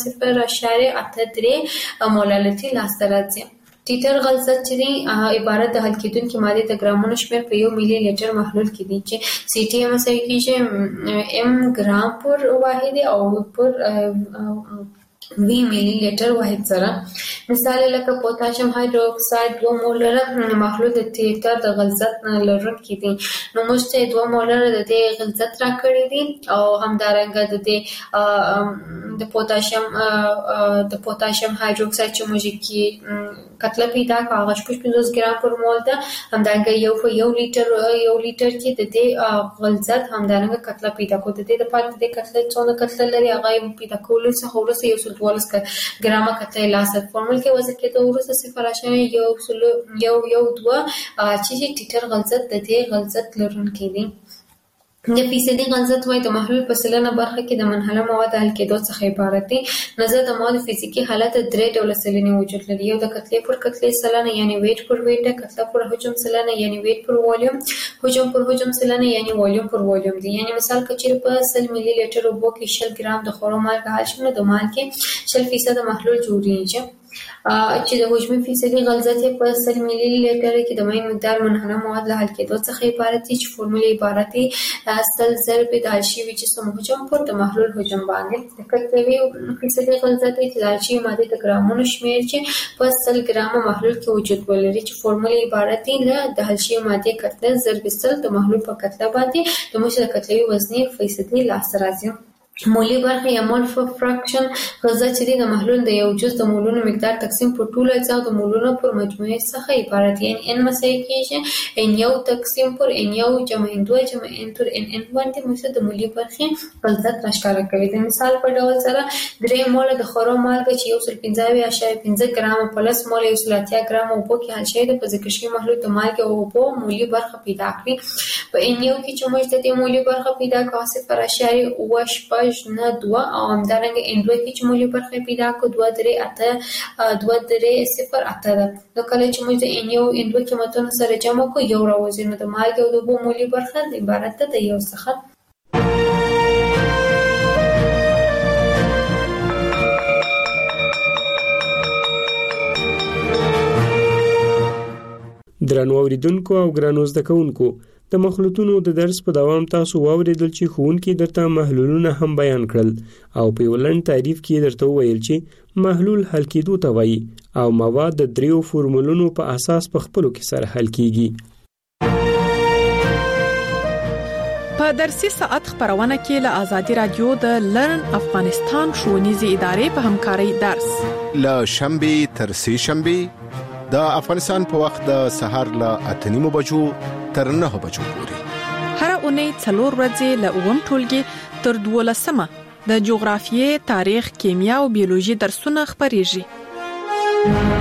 0.83 مولالټي لاس راځي. ټیټر غلظت چې دی عبارت د حل کېدونکې مادې د ګرامونو شمېر په 1 ملي لیټر محلول کې دی چې سی ټي مساوي کېږي ام ګرام پر واحد او پر 20 ملي لیټر واحد سره. مثال لکه پوتاشیم هایدروکساید 2 مولر محلول د ټیټر د غلظت لرونکي دي. نو موږ ته 2 مولر د دې غلظت راکړي دي او همدارنګه د پوتاشیم هایدروکساید چې موږ کې کتله پیدا کړه هغه 50 ګرام پر مول ده. همدارنګه یو لیټر کې د دې غلظت همدارنګه کتله پیدا کوو. د دې لپاره د کتله څونه کتله لري هغه پیدا کولو څخه وروسته 12 ګرامه کتله لاسه فورمول کې وضع کېدو وروسته 0.112 چې ټیټر غلظت د دې غلظت لرونکی دی. د فیصدي غلظت وایي د محلول په سلنه برخه کې د منحله مواد حل کېدو څخه عبارت دی. نظر د مواد فزیکي حالت 3 ډوله سلنې وجود لري. یو د کتلې پر کتلې سلنه یعنی ویټ پر ویټ، کتله پر حجم سلنه یعنی ویټ پر والیوم، حجم پر حجم سلنه یعنی والیوم پر والیوم دی. یعنی مثال کچیر په 100 ملي لیټر اوبو کې 100 ګرام د خورو مالګه حل شي نو د مالګې 100% محلول جوړیږي. چې د حجمي فیصدي غلظت په 100 ملي لیټر کې د مایع مقدار منحنه مواد له حل کېدو څخه عبارت دي چې فورمول عبارت دی 100 ضرب د حل شوي جسم حجم پر د محلول حجم باندې. د کتلوي فیصدي غلظت چې د حل شوي مادې د ګرامونو شمېر چې په 100 ګرامه محلول کې وجود ولري چې فورمول عبارت دی له د حل شوي مادې کتله ضرب 100 د محلول په کتله باندې د موږ د کتلوي وزنې فیصدي لاسته راځي. مولي برخه یا مول فراکشن غذا چې د محلول د یو جز د مولونو مقدار تقسیم په ټول اجزا د مولونو پر مجموعه څخه عبارت یعنی n مساوي کېږي n یو تقسیم پر n یو جمع n دوه جمع n تر n n باندې موږ د مولي برخه غلطه ښکاره کوي. د مثال په ډول سره 3 مول د خورو مالګه چې 115.5 ګرام پلس مول 180 ګرام اوبو کې حل شوی د په ذکر شوی محلول د مالګه او اوبو مولي برخه پیدا کړي. په n یو کې چې موږ د مولي برخه پیدا کوو 0.8 نه 2 او همدارنګه n دوه کې چې مولي برخه پیدا کو 2.8 ده. نو کله چې موږ د n یو n دوه قیمتونو سره جمع کو یو راوځي نو د مالګې او د اوبو مولي برخه عبارت ده د یو څخه. درنو اوریدونکو او ګرانو زده کوونکو د مخلوطونو د درس په دوام تاسو واوریدل چې ښوونکي درته محلولونه هم بیان کړل او په ولن تعریف کې درته ویل چې محلول حل کېدو ته وایي او مواد د دریو فورمولونو په اساس په خپلو کې سره حل کیږي. په درسي ساعت خبرونه کې له آزادي رادیو د لرن افغانستان ښوونیزي ادارې په همکاري درس له شنبه تر سه شنبه د افغانستان په وخت د سهار له 8:30 بجو تر 9 بجو پورې هر اونۍ 4 ورځې له اوم ټولګي تر 12مه د جغرافیې، تاریخ، کیمیا او بیولوژي درسونه خبريږي.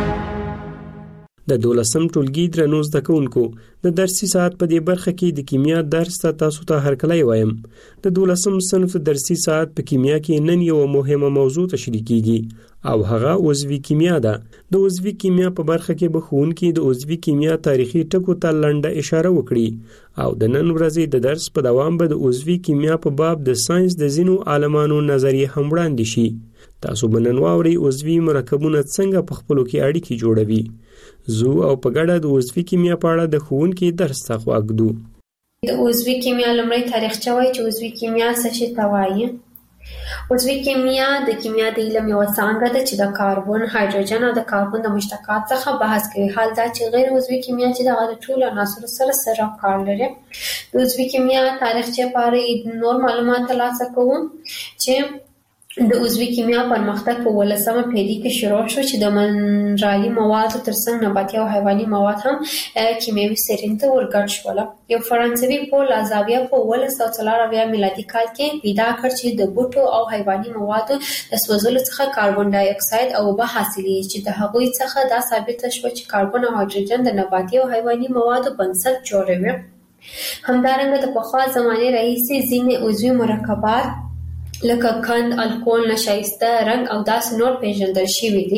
د 12م ټولګي درنو زده کوونکو د درسي ساعت په دې برخه کې د کیمیا درس ته تاسو ته هرکلی وایم. د 12م صنف درسي ساعت په کیمیا کې نن یو مهمه موضوع تشریح کیږي او هغه عضوي کیمیا ده. د عضوي کیمیا په برخه کې به ښوونکي د عضوي کیمیا تاریخي ټکو ته لنډه اشاره وکړي او د نن ورځې د درس په دوام به د عضوي کیمیا په باب د ساينس د ځینو عالمانو نظریه هم وړاندې شي. تاسو به نن واورئ عضوي مرکبونه څنګه په خپلو کې اړیکې جوړوي. زو او په ګډه د عضوي کیمیا په اړه د ښوونکي درس ته غوږ د عضوي کیمیا لومړی تاریخچه وایي چې عضوي کیمیا څه شي ته وایي. عضوي کیمیا د کیمیا د علم یوه څانګه ده چې د کاربن، هایدروجن او د کاربن د مشتقات څخه بحث کوي. حال دا چې غیر عضوي کیمیا چې د ټولو عناصرو سره کار لري. د عضوي کیمیا تاریخچه په اړه نور معلومات ترلاسه کوو چې د عضوي کیمیا پرمختګ په 18مه پیړۍ کې شروع شو چې د منرالي موادو ترڅنګ نباتي او حیواني مواد هم کیمیاوي سرین ته ورګډ شول. یو فرانسوي پول لازاویا په 1904 میلادي کال کې پیدا کړ چې د بوټو او حیواني موادو د سوځولو څخه کاربن ډای اکساید او اوبه حاصلېږي چې د هغوی څخه دا ثابته شوه چې کاربن او هایدروجن د نباتي او حیواني موادو بنسټ جوړوي. همدارنګه د پخوا زمانې راهیسې ځینې عضوي مرکبات لکه قند، الکول، نشایسته، رنګ او داسې نور پیژندل شوي دي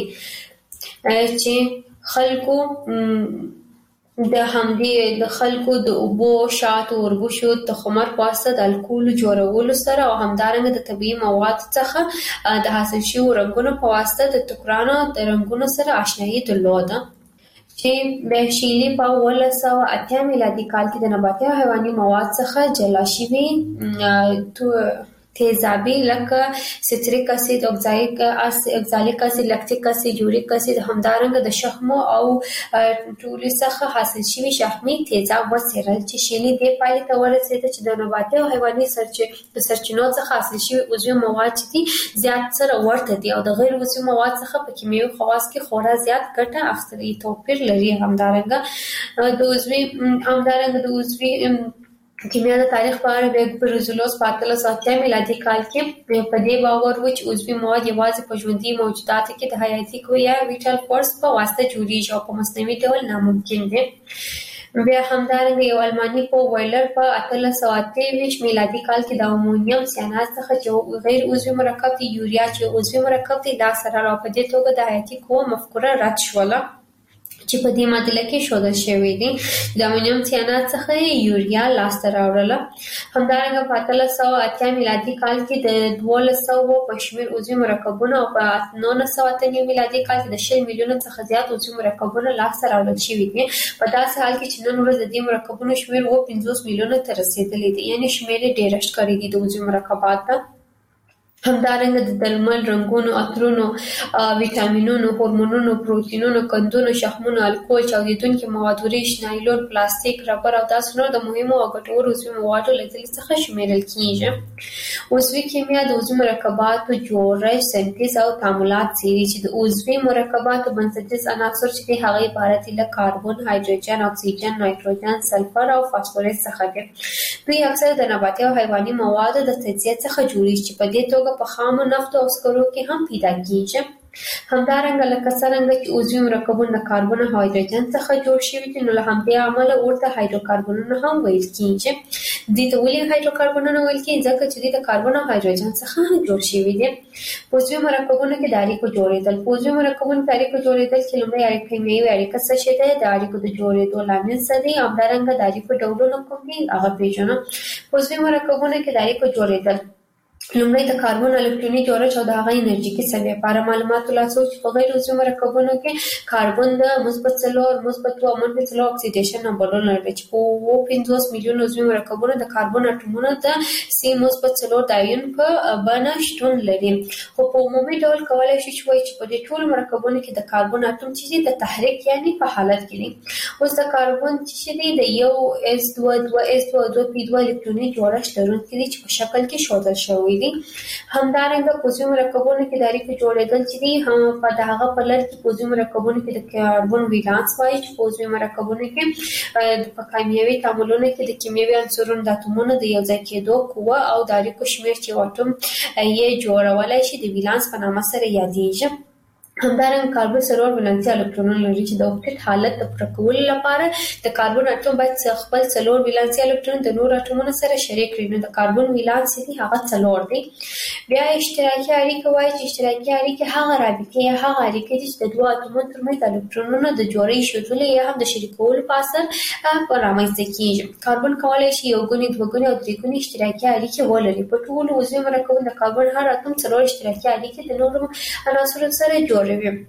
چې خلکو د اوبو، شاتو، وربشو، تخمر په واسطه د الکول جوړولو سره او همدارنګه د طبیعي موادو څخه د حاصل شویو رنګونو په واسطه د ټوکرانو د رنګونو سره آشنایي درلوده چې د شیلي په 1980 میلادي کال کې د نباتي او حیواني مواد څخه جلا شوي تیزابي لکه سیتریک اسید، اکزالیک اسید، لکتیک اسید، یوریک اسید، همدارنګه د شحمو او ټولو څخه حاصل شوي شحمي تیزاب وڅېړل چې شیلي دې پایلې ته ورسېده چې د نباتي او حیواني سرچینو څخه حاصل شوي عضوي مواد چې دي زیات سره ورته دي او د غیر عضوي مواد څخه په کیمیاوي خواص کې خورا زیات ګټه اخیستل توپیر لري. همدارنګه د عضوي کیمیا د تاریخ په اړه د برزولوس په 1880 میلادي کال کې په دې باور و چې عضوي مواد یوازې په ژوندي موجوداتو کې د حیاتي قوې یا ویټال فورس په واسطه جوړیږي او په مصنوعي ډول ناممکن دي. بیا همدارنګه یو الماني په ویلر په 1823 میلادي کال کې د امونیم سیانات څخه چې غیر عضوي مرکب دی یوریا چې عضوي مرکب دی دا سره را په دې توګه د حیاتي قوې مفکوره رد شوله چې په دې معادله کې ښودل شوی دی. د امونیم سیانات څخه یوریا لاسته راوړله. همدارنګه په 1880 میلادي کال کې د 1200 په شمېر عضوي مرکبونه او په 1998 میلادي کال کې د 10 میلیونه څخه زیات عضوي مرکبونه لاسته راوړل شوي دي. په داسې حال کې چې نن ورځ د دې مرکبونو شمېر 50 میلیونه ته رسېدلی دی، یعنې شمېر یې ډېر ښکارېږي د عضوي مرکباتو. همدارنګه د درمل، رنګونو، عطرونو، ویټامینونو، هورمونونو، پروتینونو، قندونو، شحمونو، الکول، چاودیدونکي مواد، ریش، نایلون، پلاستیک، ربر او داسې نور د مهمو او ګټورو عضوي موادو له ډلې څخه شمیرل کیږي. عضوي کیمیا د عضوي مرکباتو جوړښت، سنتیز او تعاملات څیړي چې د عضوي مرکباتو بنسټیز عناصر چې دي هغه عبارت دي له کاربن، هایدروجن، اکسیجن، نایتروجن، سلفر او فاسفورس څخه دي. دوی اکثر د نباتي او حیواني موادو د تجزیه څخه جوړیږي چې په دې توګه په خام نفت او سکرو کې هم پیدا کیږي. همدارنګه لکه څنګه چې عضوي مرکبونه د کاربن او هایدروجن څخه جوړ شوي دي، نو له همدې امله ورته هایدروکاربنونه هم ویل کیږي. دې ته ولې هایدروکاربنونه ویل کیږي؟ ځکه چې دوی د کاربن او هایدروجن څخه جوړ شوي دي. په عضوي مرکبونو کې د اړیکو جوړېدل. په عضوي مرکبونو کې اړیکو جوړېدل کې لومړی اړیکه کیمیاوي اړیکه څه شی ده، د اړیکو د جوړېدو لامل څه دی، همدارنګه د اړیکو ډولونه کوم دي هغه پیژنو. په عضوي مرکبونو کې د اړیکو جوړېدل لومړی د کاربن الکتروني جوړښت او د هغه انرژیکي سویې لپاره معلومات ترلاسه چې په غیر عضوي مرکبونو کې کاربن د -4 -2 او -4 اکسیډیشن نمبرونه لري چې په 50 میلیون عضوي مرکبونو د کاربن اټومونو د C-4 د آیون په بڼه شتون لري. خو په عمومي ډول کولای شي چې وایي چې په دې ټولو مرکبونو کې د کاربن اټوم چې د تحریک یعنی په حالت کې دي. اوس د کاربن چې دی د 1s2 2s2 2p2 الکتروني جوړښت لرونکي دي چې په شکل کې ښودل شوی دي. همدارنګه په عضوي مرکبونو کې د اړیکو جوړېدل چې دي هم په دغه په لړ کې په عضوي مرکبونو کې د کاربن ولانس وایي چې په عضوي مرکبونو کې په کیمیاوي تعاملونو کې د کیمیاوي عنصرونو د اتومونو د یوځای کېدو قوه او د اړیکو شمیر چې اټوم یې جوړولای شي د ولانس په نامه سره یادېږي. همدارنګه کاربن سلور ولانسي الکترونونه لري چې د اوکټیت حالت د پوره کولو لپاره د کاربن اټوم باید خپل سلور ولانسي الکترون د نور اټومونو سره شریک کړي. نو د کاربن ولانس دی هغه څلور دی. بیا اشتراکي اړیکه وایي چې اشتراکي اړیکه هغه رابطه یا هغه اړیکه دي چې د دوه اټومونو ترمنځ د الکترونونو د جوړې شدولې یا هم د شریکولو په اثر رامنځته کیږي. کاربن کولای شي یو ګونې، دوه ګونې او درې ګونې اشتراکي اړیکې ولري. په ټولو عضوي مرکبونو د کاربن هر اټوم څلور اشتراکي اړیکې د نورو عناصرو سره جوړ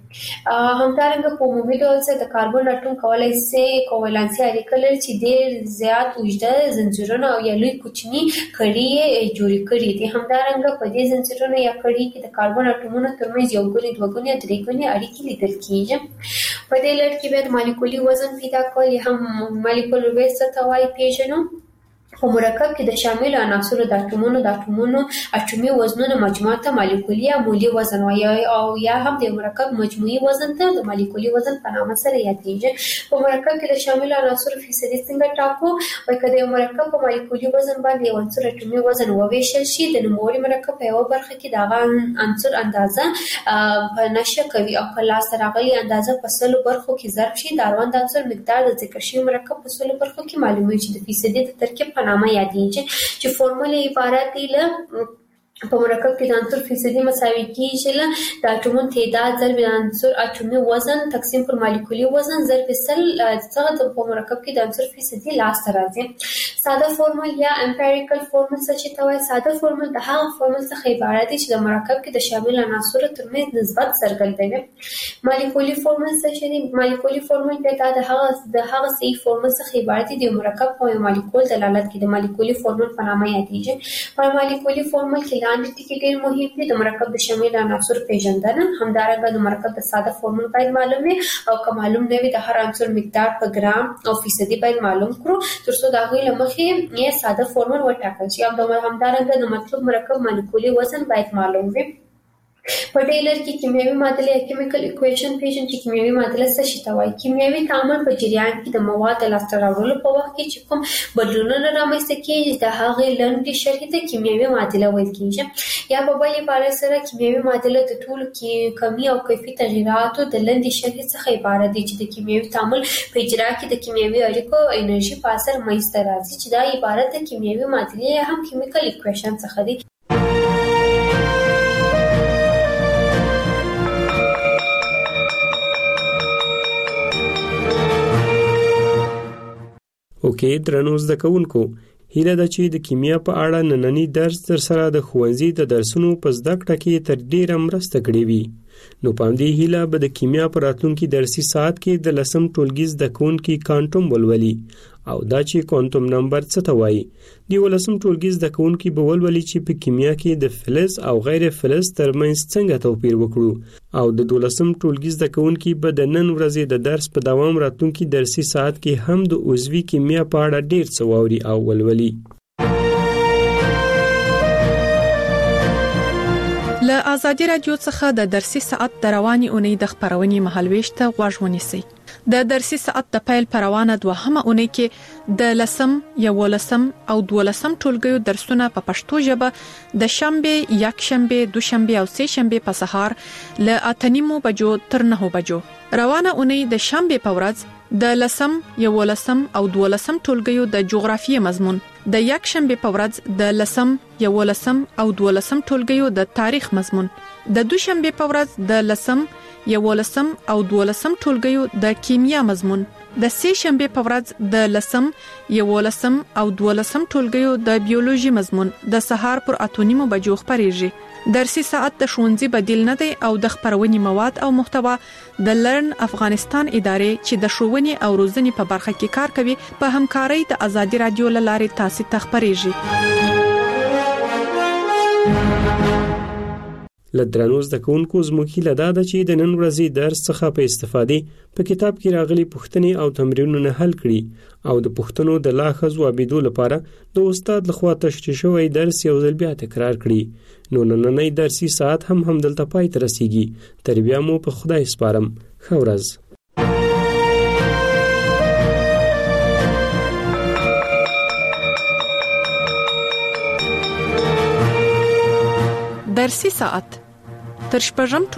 همدارنګه په عمومي ډول سره د کاربن اټوم کولای شي کوالنسي اړیکه لري چې ډېر زیات اوږده زنجیرونه او یا لوی کوچني کړي جوړ کړي دي. همدارنګه په دې زنجیرونو یا کړي کې د کاربن اټومونو ترمنځ یو ګونې، دوه ګونې او درې ګونې اړیکې لیدل کیږي. په دې لړ کې بیا د مالیکولي وزن پیدا کول یا هم مالیکولر ویټ څه ته وایي پیژنو. په مرکب کې د شامل عناصرو د اټومونو اټومي وزنونو مجموعه ته مالیکولي یا مولي وزن وایي او یا هم د مرکب مجموعي وزن ته د مالیکولي وزن په نامه سره یادېږي. په مرکب کې د شامل عناصرو فیصدي څنګه ټاکو؟ وایي که د یو مرکب په مالیکولي وزن باندې یو عنصر اټومي وزن وویشل شي، د نوموړي مرکب په یوه برخه کې د هغه عنصر اندازه په نشه کوي او که لاسته راغلي اندازه په 100 برخو کې ضرب شي، د اړوند عنصر مقدار د ذکر شوي مرکب په 100 برخو کې معلومیږي چې د فیصدي د ترکیب په نامه یادېږي چې فورمول عبارت دی له په مرکب کې د عنصر فیصدي مساوي کیږي له د اټومونو تعداد ضرب د عنصر اټومي وزن تقسیم پر مالیکولي وزن ضرب سل څخه په مرکب کې د عنصر فیصدي لاسته راځي. ساده فورمول یا امپیریکل فورمول څه چې توای ساده فورمول د هغه فورمول څخه عبارت دی چې د مرکب کې د شامل عناصرو ترمنځ نسبت څرګندوي. مالیکولي فورمول څه چې دی؟ مالیکولي فورمول د هغه صحیح فورمول څخه عبارت دی د مرکب او مالیکول دلالت کوي. د مالیکولي فورمول په نامه یادېږي. په مالیکولي فورمول کې لاندې ټکي ډېر مهم دي. د مرکب د شامل عناصرو پیژندنه، همدارنګه د مرکب د ساده فورمول باید معلوم وي او که معلوم نه وي د هر عنصر مقدار په ګرام او فیصدي باید معلوم کړو ترڅو د هغوی له مخې یې ساده فورمول وټاکل شي. همدارنګه د مطلوب مرکب مالیکولي وزن باید معلوم وي. په دې لړ کې کیمیاوي معادله یا کیمیکل ایکویشن پیژن چې کیمیاوي معادله څه شي ته وایي. کیمیاوي تعامل په جریان کې د مواد د لاسته راوړلو په وخت کې چې کوم بدلونونه رامنځته کېږي د هغې لنډې شرحې ته کیمیاوي معادله ویل کېږي. یا په بل عبارت سره کیمیاوي معادله د ټولو کمي او کیفي تغیراتو د لنډې شرحې څخه عبارت دی چې د کیمیاوي تعامل په اجرا کې د کیمیاوي اړیکو او انرژي په اثر منځته راځي چې دا عبارت د کیمیاوي معادلې یا هم کیمیکل ایکویشن څخه دی. اوکې درنو زده کوونکو، هیله ده چې د کیمیا په اړه نننی درس در سره د ښوونځي د درسونو په زده کړه کې تر ډیره مرسته کړې وي. نو پام دی هیله به د کیمیا پر راتلونکي درسي ساعت کې د لسم ټولګي زده کوونکي کوانټم ولولي او دا چې کوانټم نمبر څه ته وایي. دی ولسم ټولګي زده کوونکي به ولولي چې په کیمیا کې د فلز او غیر فلز ترمنځ څنګه توپیر وکړو او د 12م ټولګي زده کوونکي به د نن ورځې د درس په دوام راتلونکي درسي ساعت کې هم د عضوي کیمیا په اړه ډیر څه واوري او ولولي. له آزادي رادیو څخه د درسي ساعت د رواني اونۍ د خبرونې مهالويش ته غوږ ونیسئ. د درسي ساعت د پیل پروانه دوهمه اونۍ کې د لسم، یولسم او دولسم ټولګیو درسونه په پښتو ژبه د شنبه، یکشنبه، دوشنبه او سه شنبه په سهار له 8:30 بجو تر 9 بجو. روانه اونۍ د شنبه په ورځ د لسم، یولسم او دولسم ټولګیو د جغرافیې مضمون، د یکشنبه په ورځ د لسم، یولسم او دولسم ټولګیو د تاریخ مضمون، د دوشنبه په ورځ د لسم، یولسم او دولسم ټولګیو د کیمیا مضمون، د سه شنبه په ورځ د لسم، یولسم او دولسم ټولګیو د بیولوژي مضمون د سهار پر 8:30 بجو خبريږي. درسي ساعت د ښوونځي بدیل نه دی او د خبرونې مواد او محتوا د لرن افغانستان ادارې چې د ښوونې او روزنې په برخه کې کار کوي په همکارۍ د آزادي رادیو لارې تاسو ته خبريږي. لدرانو زده کوونکو زموږ هیله ده چې د نن ورځې درس څخه په استفادې په کتاب کې راغلي پوښتنې او تمرینونه حل کړي او د پوښتنو د لا ښه ځوابېدو لپاره د استاد لخوا تشریح شوی درس یو ځل بیا تکرار کړي. نو نننۍ درسي ساعت هم دلته پای ته رسیږي. تر بیا مو په خدای سپارم. ښه ورځ. درسي ساعت تر شپږم